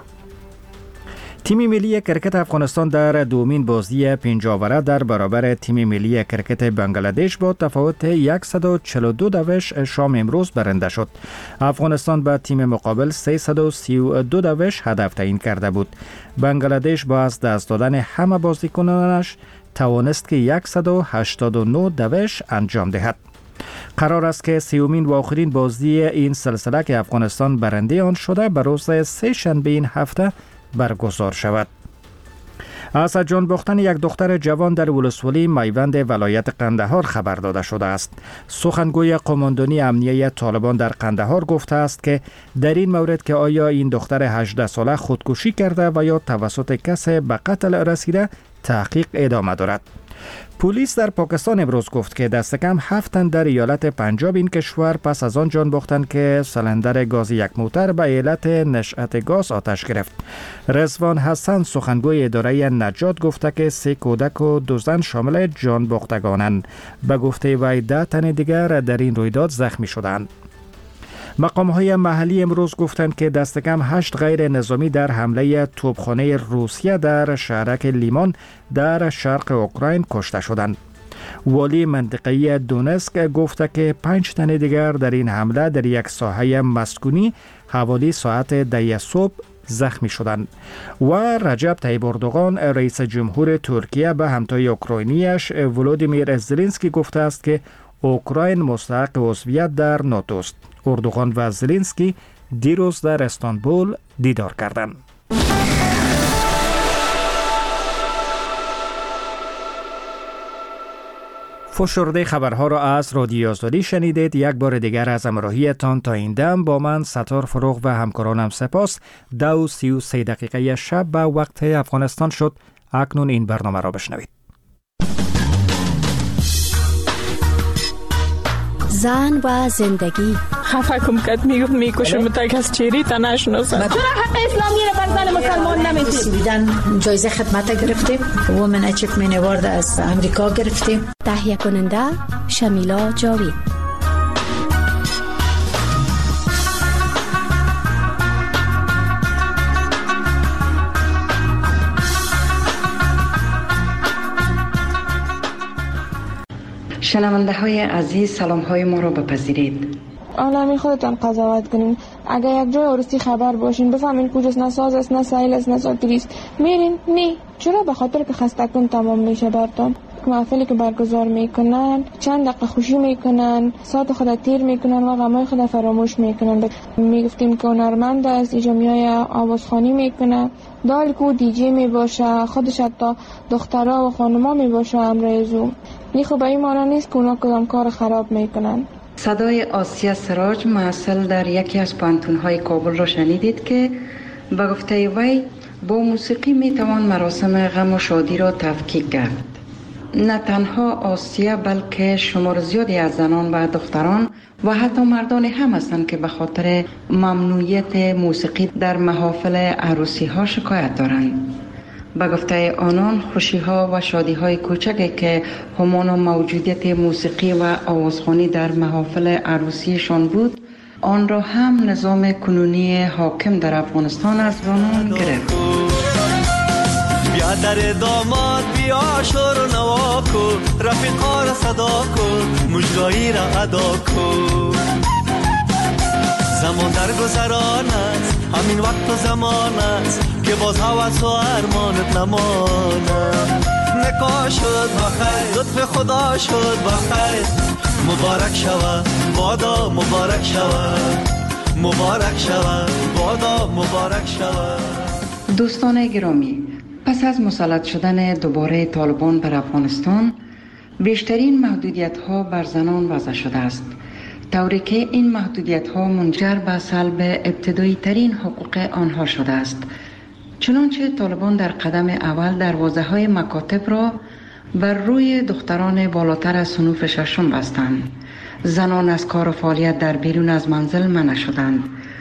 تیم ملی کرکت افغانستان در دومین بازی 5 آوره در برابر تیم ملی کرکت بنگلادش با تفاوت 142 دوش شام امروز برنده شد. افغانستان به تیم مقابل 332 دوش هدف تعیین کرده بود. بنگلادش با از دست دادن همه بازیکنانش توانست که 189 دوش انجام دهد. قرار است که 30مین و آخرین بازی این سلسله که افغانستان برنده آن شده به روز 3 شنبه این هفته برگزار شود. از جان باختن یک دختر جوان در ولسوالی میوند ولایت قندهار خبر داده شده است. سخنگوی قماندانی امنیه طالبان در قندهار گفته است که در این مورد که آیا این دختر 18 ساله خودکشی کرده و یا توسط کسی به قتل رسیده تحقیق ادامه دارد. پلیس در پاکستان امروز گفت که دست کم 7 تن در ایالت پنجاب این کشور پس از آن جان باختند که سلندر گاز یک موتر به علت نشأت گاز آتش گرفت. رضوان حسن سخنگوی اداره نجات گفته که 3 کودک و 2 زن شامل جان باختگانند. به گفته وی 10 تن دیگر در این رویداد زخمی شدند. مقام‌های محلی امروز گفتند که دست کم 8 غیر نظامی در حمله توپخانه روسیه در شهرک لیمان در شرق اوکراین کشته شدند. والی منطقه دونسک گفته که 5 تن دیگر در این حمله در یک ساحه مسکونی حوالی ساعت 10 صبح زخمی شدند. و رجب طیب اردوغان رئیس جمهور ترکیه به همتای اوکراینیش ولودیمیر زلنسکی گفته است که اوکراین مستحق عضویت در ناتو است. اردوغان و زلنسکی دیروز در استانبول دیدار کردند. فشرده خبرها را از رادیو آزادی شنیدید. یک بار دیگر از همراهیتان تا این دم با من ستار فروغ و همکارانم سپاس. 2:33 دقیقه شب به وقت افغانستان شد. اکنون این برنامه را بشنوید. زن و زندگی خفه کم کت میگفت میکشم تا کس چیری تا نشناسم. چرا حق اسلامی را بر زن مسلمان نمیدید؟ دیدن جایزه خدمت گرفتیم. وومن اچیومنت اوارد از امریکا گرفتیم. تهیه کننده شمیلا جاوید. شنونده های عزیز سلام های ما را بپذیرید. آنمی خودتان قضاوت کنین. اگر یک جای عروسی خبر باشین بفهمین کجاست، نه ساز است نه سایل است نه ساتری است، میرین نه. چرا؟ به خاطر که خستگون تمام میشه برتون. محفلی که برگزار میکنن چند دقیقه خوشی میکنن، ساعت خود تیر میکنن و غمای خود فراموش میکنن. میگفتیم که هنرمند است، اینجا میای آوازخوانی میکنه، دال کو دیجی میباشه، خودش حتی دخترها و خانما میباشه امروزو. این خوب این معنی نیست که اونا کدام کار خراب میکنن. صدای آسیا سراج محصل در یکی از پانتون‌های کابل را شنیدید که به گفته وی با موسیقی میتوان مراسم غم و شادی را تفکیک کرد. نه تنها آسیا بلکه شمار زیادی از زنان و دختران و حتی مردان هم هستند که به خاطر ممنوعیت موسیقی در محافل عروسی ها شکایت دارند. به گفته آنان خوشی ها و شادی های کوچکی که همان موجودیت موسیقی و آوازخوانی در محافل عروسیشان بود، آن را هم نظام کنونی حاکم در افغانستان از آنان گرفت. بیا در داماد بیا شور و نوا کن، رفیقا را صدا کن، مجدایی را ادا کن. زمان در گذران است، همین وقت و زمان است که باز هوس و ارمانت نماند. نکاح شد بخیر، لطف خدا شد بخیر، مبارک شود بادا مبارک شود، مبارک شود بادا مبارک شود. دوستان گرامی، پس از مسلط شدن دوباره طالبان بر افغانستان، بیشترین محدودیت ها بر زنان وضع شده است، طوری که این محدودیت ها منجر به سلب ابتدایی ترین حقوق آنها شده است. چنانچه طالبان در قدم اول دروازه های مکاتب را بر روی دختران بالاتر از صنوف ششم بستند. زنان از کار و فعالیت در بیرون از منزل منع شدند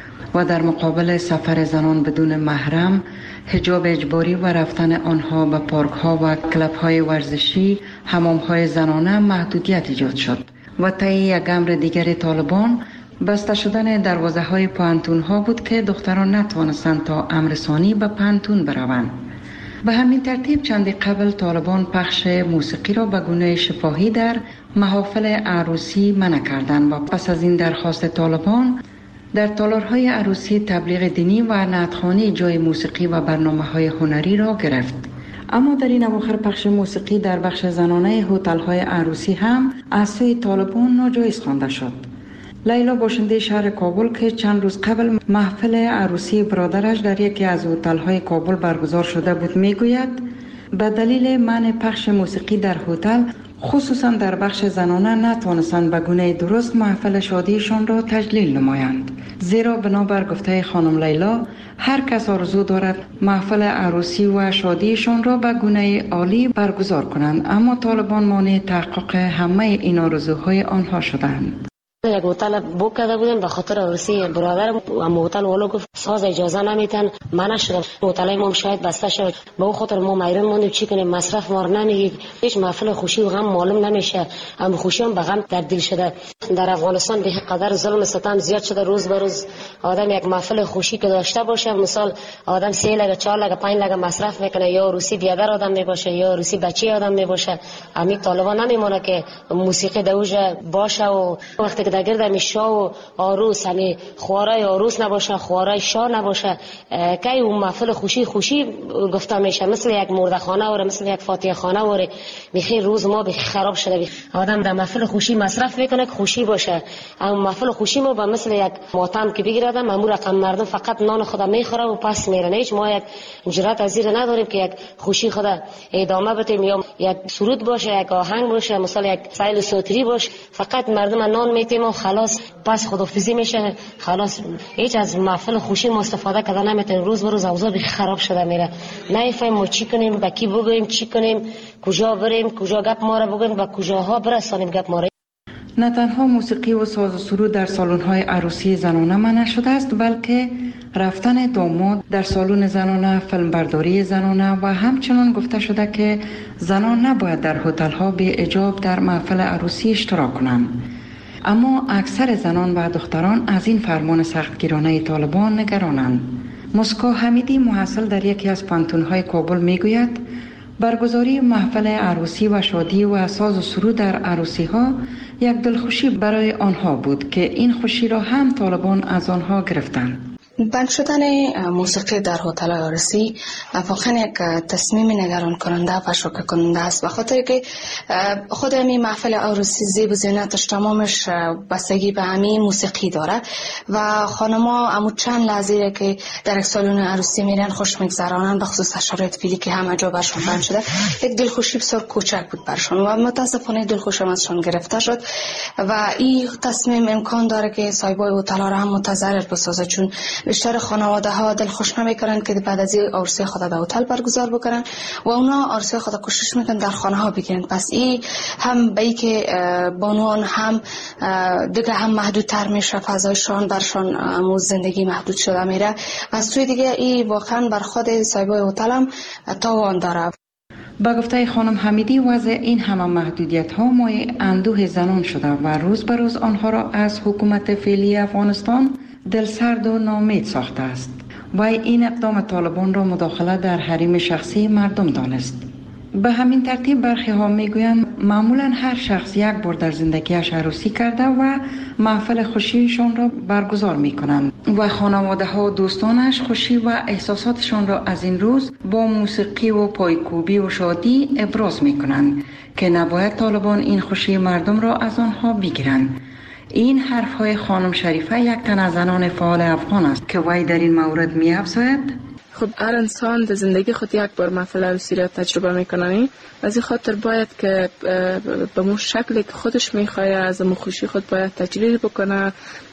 و در مقابل سفر زنان بدون محرم، حجاب اجباری و رفتن آنها به پارک ها و کلب های ورزشی، حمام های زنانه محدودیت ایجاد شد. و طی یک امر دیگر طالبان، بسته شدن دروازه های پانتون ها بود که دختران نتوانستند تا امر ثانی به پانتون بروند. به همین ترتیب چندی قبل طالبان پخش موسیقی را به گونه شفاهی در محافل عروسی منع کردند و پس از این درخواست طالبان در تالارهای عروسی تبلیغ دینی و نعتخوانی جای موسیقی و برنامه‌های هنری را گرفت. اما در این اواخر پخش موسیقی در بخش زنانه هتل‌های عروسی هم از سوی طالبان ناجایز خوانده شد. لیلا باشنده شهر کابل که چند روز قبل محفل عروسی برادرش در یکی از هتل‌های کابل برگزار شده بود میگوید به دلیل منع پخش موسیقی در هتل، خصوصا در بخش زنانه، نتوانستند به گونه درست محفل شادیشان را تجلیل نمایند. زیرا بنابر گفته خانم لیلا، هر کس آرزو دارد محفل عروسی و شادیشان را به گونه عالی برگزار کنند، اما طالبان مانع تحقق همه این آرزوهای آنها شدند. یک هتل بوک کرده بودیم به خاطر عروسی برادرم، اما هتل والا گفت ساز اجازه نمیتن، منع شدم. هتل ما شاید بسته شد، به اون خاطر ما میرون موندیم چی کنیم، مصرف ما نمیگید، هیچ محفل خوشی و غم معلوم نمیشه، اما خوشی هم به غم تبدیل شده. در افغانستان به قدر ظلم و ستم زیاد شده، روز به روز آدم یک محفل خوشی که داشته باشه، مثال آدم 3 لگه 4 لگه 5 لگه مصرف میکنه، یا عروسی بیادر آدم میباشه یا عروسی بچه آدم میباشه. همین طالبان نمیمونه که موسیقی دوجه باشه و وقتی که گرد میشا و عروس همی خوارای عروس نباشه، خوارای شاه نباشه، که اون محفل خوشی گفته میشه، مثل یک مردخانه و مثل یک فاتحه خانه و میخی روز ما بخی خراب شده. آدم در محفل خوشی مصرف میکنه که خوشی باشه، اما محفل خوشی ما با مثل یک ماتم که بگیرد، امور رقم مردم فقط نان خدا میخوره و پس میره. هیچ ما یک جرأت از زیر نداریم که یک خوشی خدا ادامه بدیم، یا یک سرود باشه، یک آهنگ باشه، مثلا یک سایل صوتی باشه، فقط مردم نان میتیم و خلاص پس خدافیزی میشه، خلاص هیچ از محفل خوشی ما استفاده کردن نمیتونیم. روز به روز اوضاع خراب شده میره، نمیفهمیم ما چی کنیم، با کی بگوییم، چی کنیم، کجا بریم، کجا گپ ما را بگوییم و کجاها برسانیم گپ ما را. نه تنها موسیقی و ساز و سرود در سالن‌های عروسی زنانه منع شده است، بلکه رفتن داماد در سالن زنانه، فیلمبرداری زنانه و همچنان گفته شده که زنان نباید در هتل‌ها بی اجاب در محفل عروسی اشتراک کنند. اما اکثر زنان و دختران از این فرمان سختگیرانه طالبان نگرانند. مسکا حمیدی محصل در یکی از پانتون‌های کابل میگوید برگزاری محفل عروسی و شادی و ساز و سرود در عروسی‌ها یک دلخوشی برای آنها بود که این خوشی را هم طالبان از آنها گرفتند. بند شدن موسیقی در هتل عروسی واقعا یک تصمیم نگران کننده و شوکه کننده است، به خاطر که خود همین محفل عروسی زیب و زینتش تمامش بستگی به همین موسیقی داره و خانما همو چند لحظه که در یک سالن عروسی میرن خوش میگذرانن، به خصوص شرایط فعلی که همه جا برشون بند شده. یک دلخوشی بسیار کوچک بود برشون و متاسفانه دلخوشی ازشون گرفته شد و این تصمیم امکان داره که صاحبای هتل را هم متضرر بسازه، چون بیشتر خانواده ها دلخوش نمیکنن که بعد از عروسی خود در هتل برگزار بکنن و اونا عروسی خود کوشش میکنن در خانه ها بگیرن. پس این هم به این که بانوان هم دیگه هم محدودتر میشه، فضایشان برشان زندگی محدود شده میره. از سوی دیگه این واقعا بر خود صاحبای هتل هم تاوان داره. با گفته خانم حمیدی وضع این همه محدودیت ها مایه اندوه زنان شده و روز به روز آنها را از حکومت فعلی افغانستان دلسرد و ناامید ساخته است و این اقدام طالبان را مداخله در حریم شخصی مردم دانست. به همین ترتیب برخی ها میگویند معمولا هر شخص یک بار در زندگیش عروسی کرده و محفل خوشیشان را برگزار میکنند و خانواده ها و دوستانش خوشی و احساساتشان را از این روز با موسیقی و پایکوبی و شادی ابراز میکنند که نباید طالبان این خوشی مردم را از آنها بگیرند. این حرفهای خانم شریفه یک تن از زنان فعال افغان است که وی در این مورد می افزاید: خب هر انسان در زندگی خود یک بار محفل عروسی را تجربه میکنه، از این خاطر باید که به مو شکلی که خودش میخواد از مو خوشی خود باید تجلیل بکنه.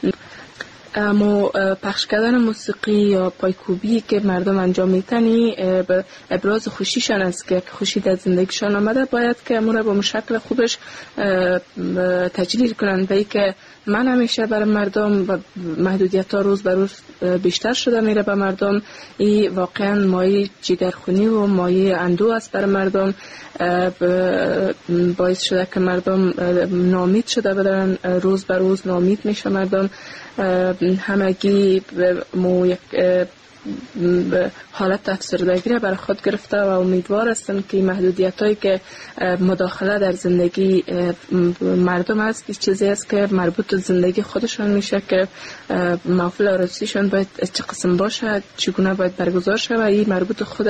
اما پخش کردن موسیقی یا پایکوبی که مردم انجام میتنی به ابراز خوشیشان است که خوشی در زندگیشان آمده، باید که امور با شکل خوبش تجلیل کنند. به که من همیشه برای مردم و محدودیت ها روز به روز بیشتر شده میره به مردم، این واقعا مایه جگرخونی و مایه اندوه است برای مردم، باعث شده که مردم ناامید شده بدن، روز به روز ناامید میشه مردم. همگی مو یک حالت افسردگی را برای خود گرفته و امیدوار هستم که محدودیت هایی که مداخله در زندگی مردم است چیزی است که مربوط به زندگی خودشان میشه که محفل عروسیشان باید چه قسم باشه، چگونه باید برگزار شه و این مربوط خود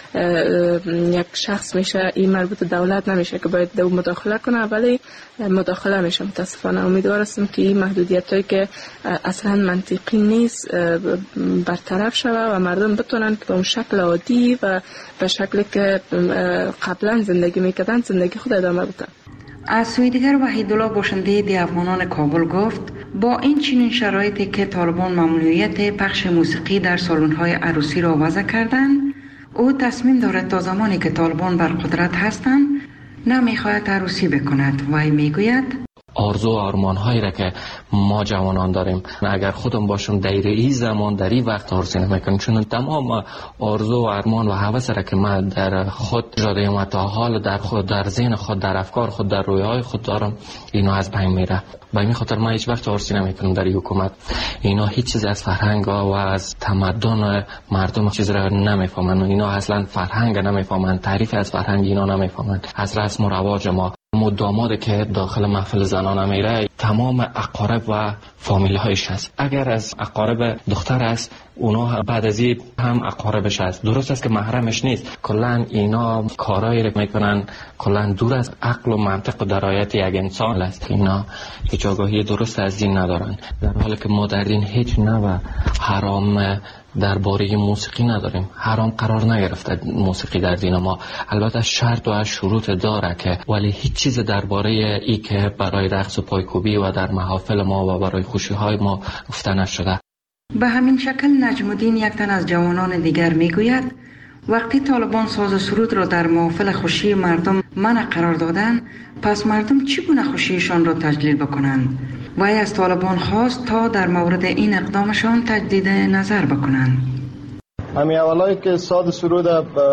یک شخص میشه، این مربوط دولت نمیشه که باید دو مداخله کنه، ولی مداخله میشه. متاسفانه امیدوار هستم که این محدودیت هایی که اصلا منطقی نیست برطرف شود و مردم بتونن که به اون شکل عادی و به شکلی که قبلا زندگی میکردن زندگی خود ادامه بدن. از سوی دیگر وحیدالله باشنده دی افغانان کابل گفت با این چنین شرایطی که طالبان ممنوعیت پخش موسیقی در سالن‌های عروسی را وضع کردند، او تصمیم دارد تا زمانی که طالبان بر قدرت هستند نمیخواهد عروسی بکند و میگوید آرزو و آرمان هایی را که ما جوانان داریم اگر خودم باشم در این زمان در این وقت عروسی نمیکنم، چون تمام آرزو و آرمان و هوس را که من در خود جاده و تا حال در خود در ذهن خود در افکار خود در رویاهای خود دارم، اینا از بین میره. به این خاطر من هیچ وقت عروسی نمیکنم در این حکومت. اینا هیچ چیز از فرهنگ و از تمدن مردم چیز را نمیفهمن، اینا اصلا فرهنگ نمیفهمن، تعریف از فرهنگ اینا نمیفهمن، از رسم و رواج ما. داماد که داخل محفل زنانه میره تمام اقارب و فامیل هایش هست. اگر از اقارب دختر است اونا بعد از این هم اقاربش هست. درست است که محرمش نیست، کلا اینا کارایی رو میکنن کلا دور از عقل و منطق و درایت یک انسان است. اینا هیچ آگاهی درست از دین ندارن، در حالی که ما در دین هیچ نوع حرام درباره موسیقی نداریم. حرام قرار نگرفته موسیقی در دین ما، البته شرط و شروط داره که، ولی هیچ چیز درباره ای که برای رقص و پایکوبی و در محافل ما و برای خوشی های ما گفته نشده. به همین شکل نجم الدین یک تن از جوانان دیگر میگوید وقتی طالبان ساز و سرود را در محافل خوشی مردم منع قرار دادند، پس مردم چگونه خوشیشان را تجلیل بکنند؟ وی از طالبان خواست تا در مورد این اقدامشان تجدید نظر بکنند. همین اولایی که ساز سرود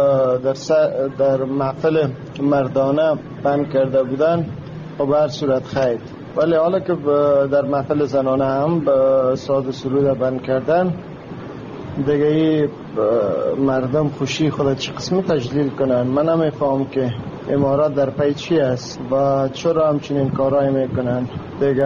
در محفل مردانه بند کرده بودن و به هر صورت خیر، ولی حالا که در محفل زنانه هم ساز سرود بند کردن، دیگه مردم خوشی خود چه قسمی تجلیل کنن؟ من نمیفهم که امارات در پی چی است و چرا همچنین کارهای میکنن. دیگه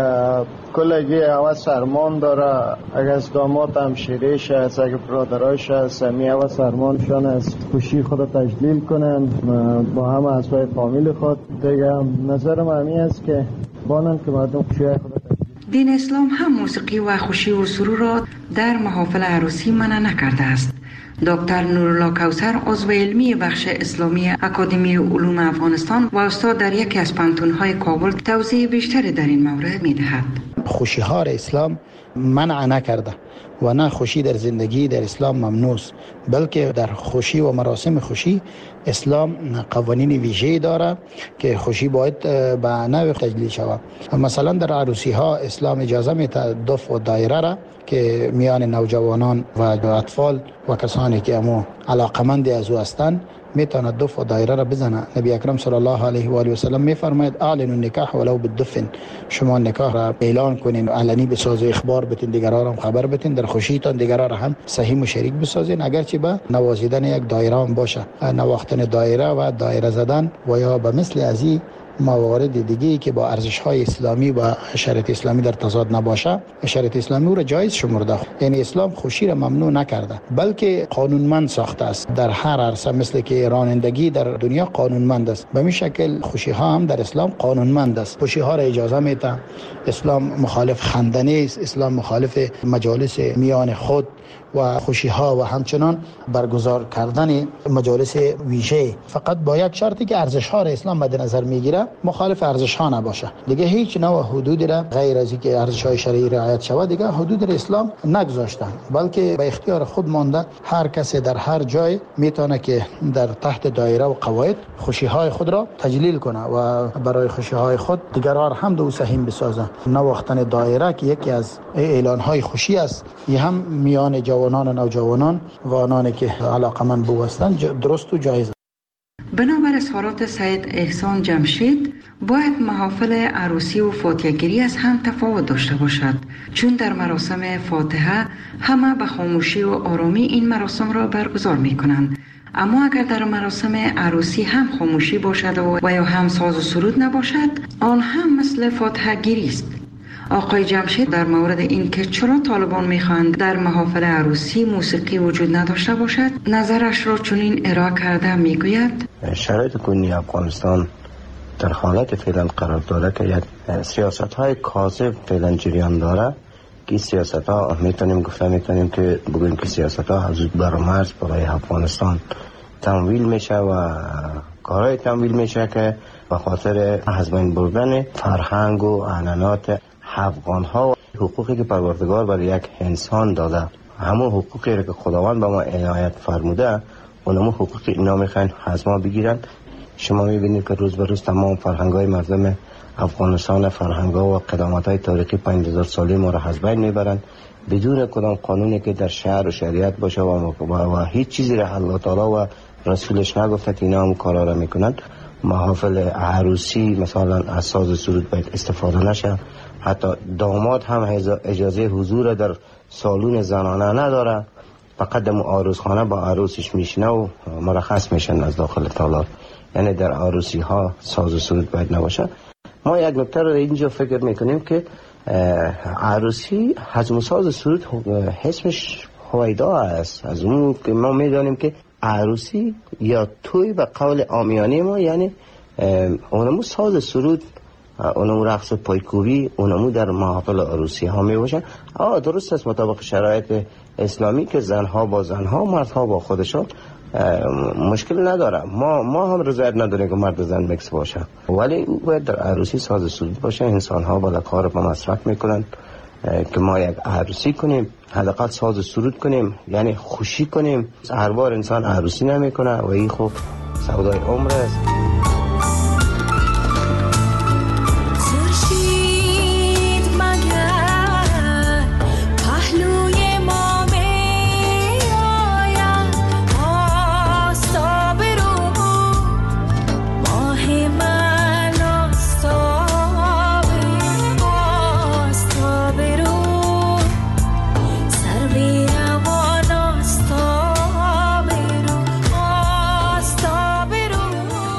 کلگی هوس ارمان داره، اگر از داماد هم شیریش است، اگر برادرایش است، می هوس ارمانشان است خوشی خود تجلیل کنن با همه اعضای فامیل خود. دیگه نظرم همین است که بانن که مردم خوشی خود دین اسلام هم موسیقی و خوشی و سرور را در محافل عروسی منع نکرده است. دکتر نورالله کوثر عضو علمی بخش اسلامی اکادمی علوم افغانستان و استاد در یکی از پانتون‌های کابل توضیح بیشتری در این مورد می‌دهد. خوشی ها را اسلام منع نکرده و نه خوشی در زندگی در اسلام ممنوع است، بلکه در خوشی و مراسم خوشی اسلام قوانین ویژه‌ای داره که خوشی باید به نوع تجلیل شود. مثلا در عروسی ها اسلام اجازه میده دف و دایره را که میان نوجوانان و اطفال و کسانی که امو علاقمند از او هستند میتونه دف و دایره را بزنه. نبی اکرم صلی الله علیه و آله و سلم میفرماید اعلنوا النکاح ولو بالدفن، شما نکاح را اعلان کنین، علنی بسازید، اخبار بدین، دیگران هم خبر بدین، در خوشیتان دیگران را هم صحیح و شریک بسازین، اگرچه به نوازیدن یک دایره هم باشه، نواختن دایره و دایره زدن و یا به مثل ازی موارد دیگه‌ای که با ارزش‌های اسلامی و شریعت اسلامی در تضاد نباشه، شریعت اسلامی او را جایز شمرده. یعنی اسلام خوشی را ممنوع نکرده بلکه قانونمند ساخته است. در هر عرصه مثل که رانندگی در دنیا قانونمند است، به این شکل خوشی ها هم در اسلام قانونمند است. خوشی ها را اجازه میده. اسلام مخالف خندنی است، اسلام مخالف مجالس میان خود و خوشی ها و همچنان برگزار کردن مجالس ویژه، فقط با یک شرطی که ارزش ها را اسلام مد نظر میگیره، مخالف ارزش ها نباشه. دیگه هیچ نوع حدودی را غیر از اینکه ارزش های شرعی رعایت شود دیگه حدود را اسلام نگذاشتن، بلکه به اختیار خود مانده. هر کسی در هر جای میتونه که در تحت دایره و قواعد خوشی های خود را تجلیل کنه و برای خوشی های خود دیگران هم دو سهیم بسازه. نواختن دایره که یکی از اعلان های خوشی است، این هم میان جوانان و نوجوانان و آنانی که علاقمند بو هستند درست و جایز. بنابر اظهارات سید احسان جمشید باید محافل عروسی و فاتحه‌گیری از هم تفاوت داشته باشد، چون در مراسم فاتحه همه به خاموشی و آرامی این مراسم را برگزار می کنند، اما اگر در مراسم عروسی هم خاموشی باشد و یا هم ساز و سرود نباشد، آن هم مثل فاتحه‌گیری است. آقای جمشید در مورد این که چرا طالبان میخواهند در محافل عروسی موسیقی وجود نداشته باشد نظرش را چنین ارائه کرده میگوید: شرایط کنونی افغانستان در حالت فعلا قرار داره که یک سیاست های کاذب فعلا جریان داره که سیاست ها میتونیم که بگوییم که سیاست ها حدود برآمرز برای افغانستان تمویل میشه و کارهای تمویل میشه که به خاطر از بین بردن فرهنگ و عنعنات افغان ها و حقوقی که پروردگار برای یک انسان داده، همون حقوقی که خداوند به ما عنایت فرموده، اونم حقوقی اینا میخواین از ما بگیرن. شما میبینید که روز به روز تمام فرهنگ های مردم افغانستان، فرهنگ ها و قدامت های تاریخی 5000 ساله ما را از بین میبرن بدون کدام قانونی که در شهر و شریعت باشه و هیچ چیزی را الله تعالی و رسولش نگفته که اینا هم کارا را میکنن. محافل عروسی مثلا از ساز سرود باید استفاده نشه، حتی داماد هم اجازه حضور در سالون زنانه نداره، فقط در عروسخانه با عروسش میشنه و مرخص میشن از داخل تالار. یعنی در عروسی ها ساز و سرود باید نباشه. ما یک نکته رو اینجا فکر میکنیم که عروسی حجم ساز سرود اسمش هویدا است. از اون که ما میدانیم که عروسی یا توی به قول عامیانه ما یعنی اونمو ساز سرود، اونمو رقص پایکوبی، اونمو در محافل عروسی ها می باشن. درست است مطابق شرایط اسلامی که زنها با زنها، مردها با خودشان مشکل نداره. ما هم رضایت نداریم که مرد زن مکس باشه، ولی باید در عروسی ساز سرود باشه. انسان ها بالا کار با مصرف میکنن که ما یک عروسی کنیم، حداقل ساز سرود کنیم، یعنی خوشی کنیم. هر بار انسان عروسی نمیکنه و این خب سودای عمر است.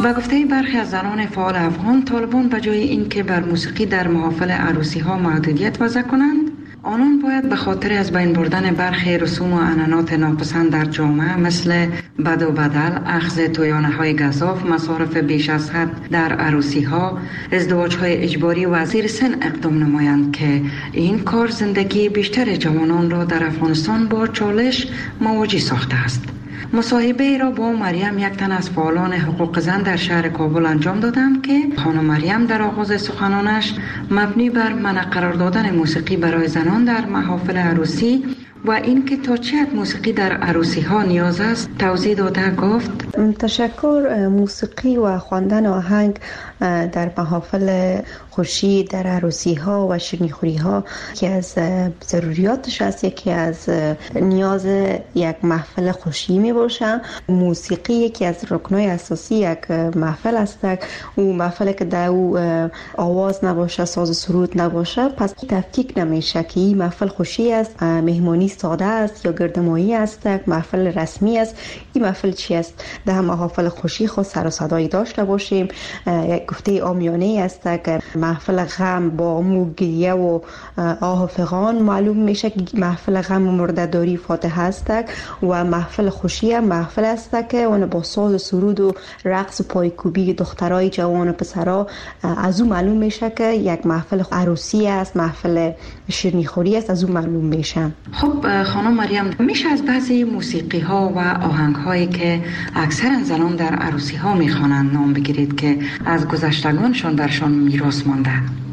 به گفته برخی از زنان فعال افغان، طالبان به جای اینکه بر موسیقی در محافل عروسی ها محدودیت وضع کنند، آنان باید به خاطر از بین بردن برخی رسوم و عنعنات ناپسند در جامعه مثل بد و بدل، اخذ تویانه های گزاف، مصارف بیش از حد در عروسی ها، ازدواج های اجباری و زیر سن اقدام نمایند که این کار زندگی بیشتر جوانان را در افغانستان با چالش مواجه ساخته است. مصاحبه را با مریم، یک تن از فعالان حقوق زن در شهر کابل انجام دادم که خانم مریم در آغاز سخنانش مبنی بر منع قرار دادن موسیقی برای زنان در محافل عروسی و اینکه تا چه حد موسیقی در عروسی ها نیاز است توضیح داده گفت: تشکر. موسیقی و خواندن آهنگ در محافل خوشی، در عروسی ها و شیرینیخوری ها یکی از ضروریاتش است، یکی از نیاز یک محفل خوشی می باشه. موسیقی یکی از رکنای اساسی یک محفل است. او محفل که در او آواز نباشه، ساز و سرود نباشه، پس تفکیک نمیشه که این محفل خوشی است، مهمانی ساده است یا گردمایی است، محفل رسمی است. این محفل چی است؟ در محافل خوشی خود سر و صدایی داشته باشیم. یک گفته عامیانه است که محفل غم با گریه و آه و فغان معلوم میشه که محفل غم و مرده‌داری فاتحه است و محفل خوشی هم محفل است که اون با ساز و سرود و رقص و پایکوبی دخترای جوان و پسرا از او معلوم میشه که یک محفل عروسی است، محفل شیرینیخوری است، از او معلوم میشه. خب خانم مریم، میشه از بعضی موسیقی ها و آهنگ هایی که اکثر زنان در عروسی ها میخوانند نام بگیرید که از گذشتگانشان برشان میراث مانده؟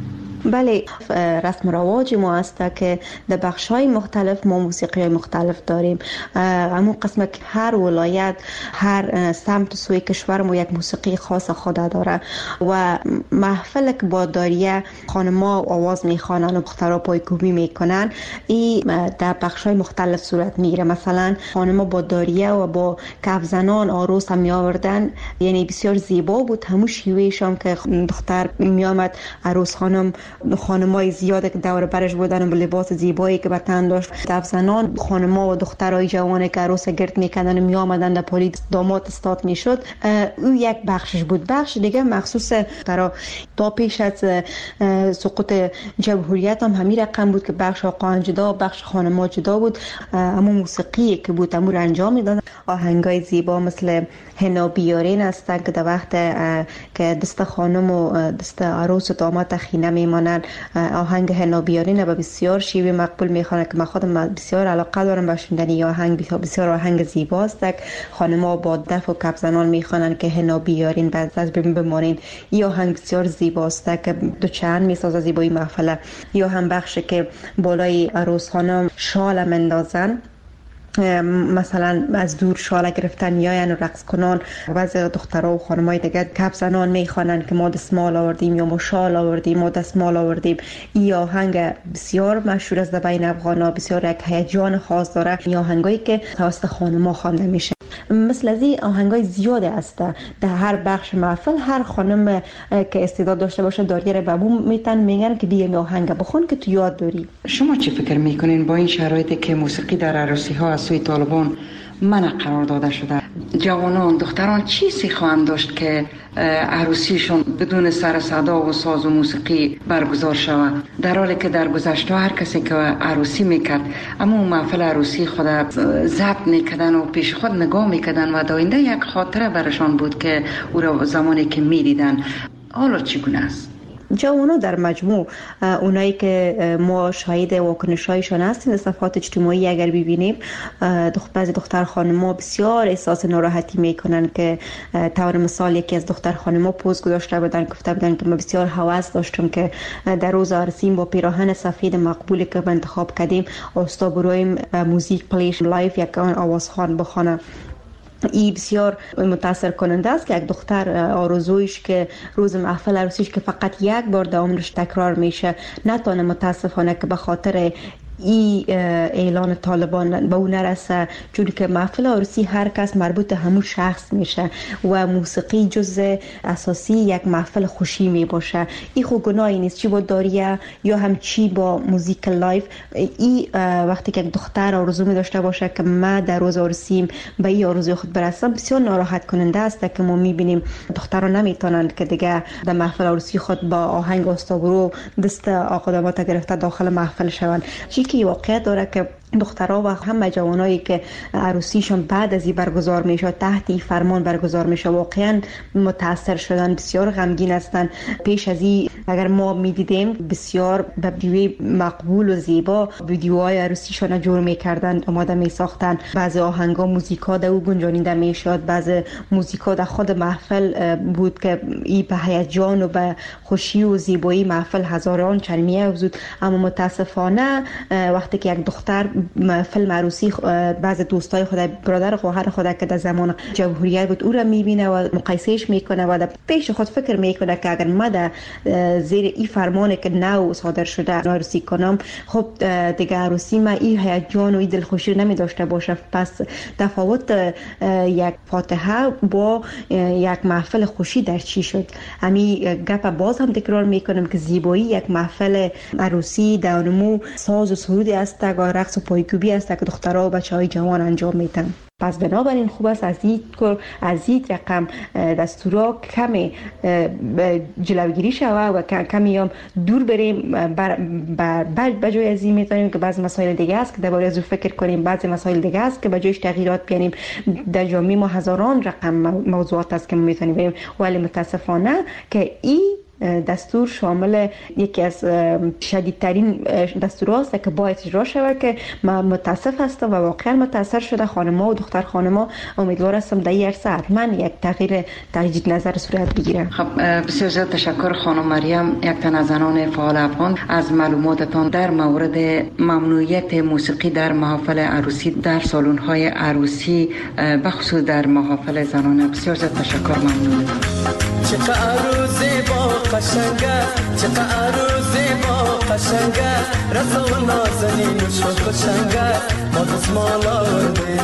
بله، رسم رواج ما است که در بخش‌های مختلف ما موسیقی مختلف داریم. همون قسم که هر ولایت، هر سمت سوی کشور ما یک موسیقی خاص خود داره و محفل که با داریه خانم‌ها آواز میخوانن و دخترها پایکوبی میکنن، این در بخش‌های مختلف صورت میگیره. مثلا خانم‌ها با داریه و با کف زنان عروس هم میآوردن، یعنی بسیار زیبا بود. همون شیوهشون که دختر میآمد، عروس خانمای زیاده که دور برش بودن با لباس زیبایی که به تن داشت، کف زنان، خانما و دخترای جوانی که عروس گرد میکردن و میآمدن در پالی داماد استاد میشد. او یک بخشش بود. بخش دیگه مخصوص تا پیش از سقوط جمهوریت هم همین رقم بود که بخش آقایان جدا، بخش خانما جدا بود. اما موسیقی که بود امور انجام میدادن. آهنگای زیبا مثل حنا بیارین هستن که در وقت که دست خانم و دست عروس و داماد تخینه میمانن، آهنگ حنا بیارین به بسیار شیوه مقبول میخوانن که من خودم بسیار علاقه دارم به شنیدن آهنگ. بسیار آهنگ زیباست. خانم‌ها با دف و کف زنان میخوانن که حنا بیارین بعد از بمانین. این آهنگ بسیار زیباست که دو چند میسازه زیبایی محفل. یا هم بخش که بالای عروس خانم شال مندازن، مثلا از دور شاله گرفتن یا رقص کنان. بعضی دخترها و خانمای دیگه کف زنان میخوانن که ما دستمال آوردیم یا ما شال آوردیم، ما دستمال آوردیم. این آهنگ بسیار مشهور است در بین افغانا، بسیار یک هیجان خاص داره. این آهنگایی که توسط خانم‌ها خوانده میشه. مثل از این آهنگای زیاده است در هر بخش محفل. هر خانم که استعداد داشته باشه داریه به بو میگن که بیا آهنگ بخون که تو یاد داری. شما چی فکر میکنین با این شرایطی که موسیقی در عروسی ها از سوی طالبان منع قرار داده شده؟ جوانان، دختران چیزی خواهند داشت که عروسیشون بدون سر صدا و ساز و موسیقی برگزار شود، در حالی که در گذشته هر کسی که عروسی میکرد اما محفل عروسی خود ضبط میکردن و پیش خود نگاه میکردن و داینده یک خاطره برشان بود که او را زمانی که میدیدن. حالا چگونه است؟ جوانان در مجموع، اونایی که ما شاهد واکنش‌هایشان هستیم در صفحات اجتماعی اگر ببینیم، بعضی دختر خانم‌ها بسیار احساس ناراحتی میکنن که طور مثال یکی از دختر خانم‌ها پوست گذاشته بودن، گفته بودن که ما بسیار هوس داشتم که در روز عروسیم با پیراهن سفید مقبولی که انتخاب کردیم استا برویم موزیک پلیش لایف یک آوازخوان بخوانه. این بسیار متاثر کننده است که یک دختر آرزویش که روز محفل عروسیش که فقط یک بار در عمرش تکرار میشه، نتونه متاسفانه که به خاطر این اعلان طالبان به اون نرسه، چون که محفل عروسی هر کس مربوط همون شخص میشه و موسیقی جزء اساسی یک محفل خوشی می باشه. این خود گناهی نیست، چی با داریه یا هم چی با موزیک لایف. این وقتی که دختر آرزو می داشته باشه که من در روز عروسیم به این آرزوی خود برسم، بسیار ناراحت کننده است که ما میبینیم دخترها نمیتونند که دیگه در محفل عروسی خود با آهنگ آستاگرو دست آقا داماد گرفته داخل محفل شوند. چی که واقعیت داره که دخترها و همه جوانایی که عروسیشون بعد از این برگزار میشه تحت این فرمان برگزار میشه واقعا متاثر شدن، بسیار غمگین هستن. پیش از این اگر ما میدیدیم بسیار به ویدیوی مقبول و زیبا ویدیوهای عروسیشون جور میکردن، آماده میساختن، بعضی آهنگا موزیکا در او گنجانیده میشد، بعضی موزیکا در خود محفل بود که این به هیجان و به خوشی و زیبایی محفل هزاران چرمیه افزود. اما متاسفانه وقتی که یک دختر فیلم عروسی بعض دوستای خود برادر خواهر خود که در زمان جمهوریت بود او را میبینه و مقایسهش میکنه و در پیش خود فکر میکنه که اگر من در زیر این فرمانی که نو صادر شده عروسی کنم، خب دیگه عروسی من این هیجان و این دلخوشی نمی داشته باشه. پس تفاوت یک فاتحه با یک محفل خوشی در چی شد؟ همین گپ باز هم تکرار میکنم که زیبایی یک محفل عروسی در نمو ساز و سرودی است، رقص و پایکوبی است که دخترها و بچهای جوان انجام میدن. پس بنابراین خوب است از این رقم دستورا کمی جلوگیری شوه و کمی هم دور بریم. بجای از این میتونیم که بعض مسائل دیگه است که درباره از فکر کنیم، بعض مسائل دیگه است که بجایش تغییرات بیاریم. در جامعه ما هزاران رقم موضوعات است که ما میتونیم بریم، ولی متاسفانه که این دستور شامل یکی از شدیدترین دستورهاست که باید اجرا شود که من متاسف هستم و واقعا متاثر شده خانم‌ها و دختر خانم‌ها. امیدوار هستم در این عرصه حتما یک تغییر تجدید نظر صورت بگیره. خب بسیار زیاد تشکر خانم مریم، یک تن از زنان فعال افغان، از معلوماتتان در مورد ممنوعیت موسیقی در محافل عروسی در سالن‌های عروسی بخصوص در محافل زنانه. بسیار زیاد تشکر، ممنون. چقدر عروسی با قشنگه، چقدر عروسی با قشنگه، رضا و نازنین و شد قشنگه، ما دزمالا ورده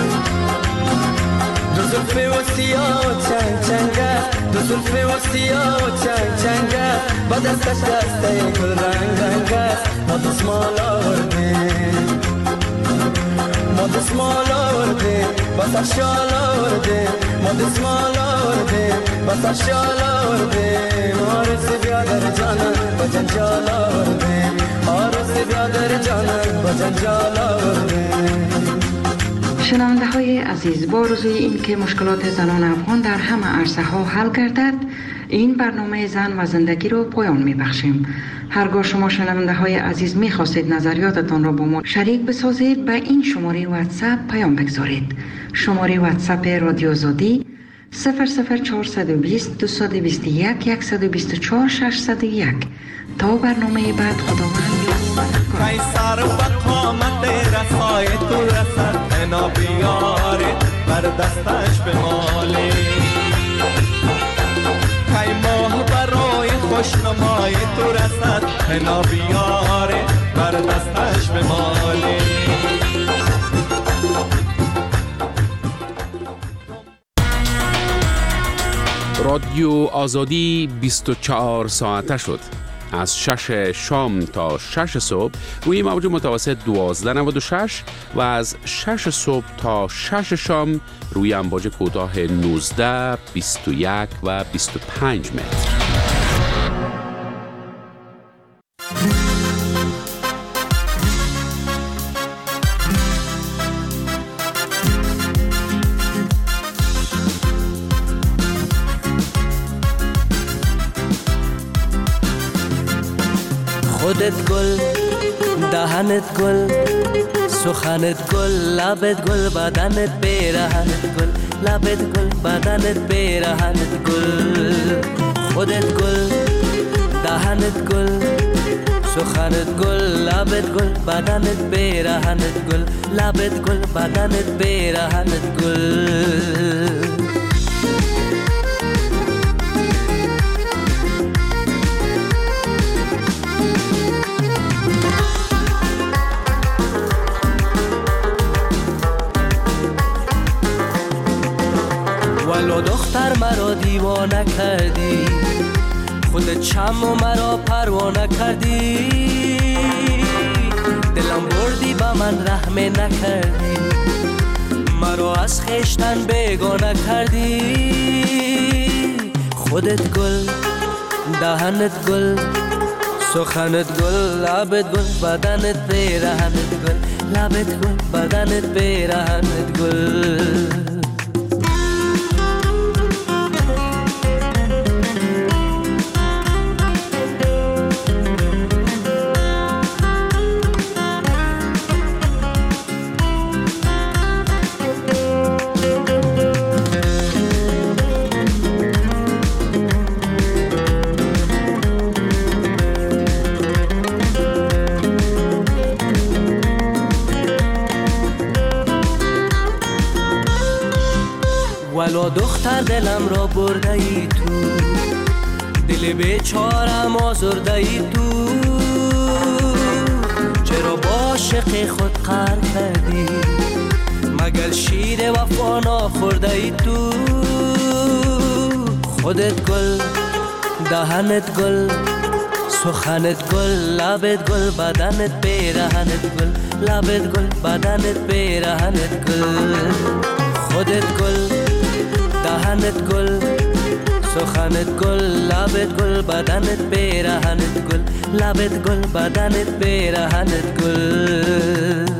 دو زلفه و سیاه و چنگ چنگه، دو زلفه و سیاه و چنگ چنگه، با دستش دسته گل رنگ رنگه، ما دزمالا ورده ما دزمالا ورده با سرشالا ورده، ما دزمالا ورده با سرشالا ورده، آرزو بیادر جانم با جنجالا ورده، آرزو بیادر جانم با جنجالا ورده. شنونده های عزیز، با آرزوی این که مشکلات زنان افغان در همه عرصه ها حل گردد، این برنامه زن و زندگی رو پایان می بخشیم. هرگاه شما شنونده های عزیز می خواستید نظریاتتان را با ما شریک بسازید، به این شماره واتساپ پیام بگذارید. شماره واتساپ رادیو آزادی 00420 221 124 601. تا برنامه بعد، خداوند قیصر و قامت رسای تو رسد، انا بیاره بر دستش به مالی، کی ماه برای خوشنمای تو رسد، انا بیاره بر دستش به مالی. رادیو آزادی 24 ساعته شد. از 6 شام تا 6 صبح روی موج متوسط 1296 و از 6 صبح تا 6 شام روی امواج کوتاه 19، 21 و 25 متر. خودت گل، دهنت گل، سخنت گل، لبت گل، بدنت بیرهنت گل، لبت گل، بدنت بیرهنت گل. خودت گل، دهنت گل، سخنت گل، لبت گل، بدنت بیرهنت گل، لبت گل، بدنت بیرهنت گل. مرا دیوانه کردی، خودت شمع و مرا پروانه کردی، دلم بردی با من رحم نکردی، مرا از خیشتن بیگانه کردی. خودت گل، دهنت گل، سخنت گل، لبت گل، بدنت پیرهنت گل، لبت گل، بدنت پیرهنت گل. ولو دختر دلم را برده ای تو، دل بیچارم آزرده ای تو، چرا با عاشق خود قهر کردی، مگر شیر وفا نخورده ای تو. خودت گل، دهنت گل، سخنت گل، لبت گل، بدنت پیرهنت گل، لبت گل، بدنت پیرهنت گل. خودت گل، دهنت گل، سخنت گل، لبت گل، بدنت پیرهنت گل، لبت گل، بدنت پیرهنت گل.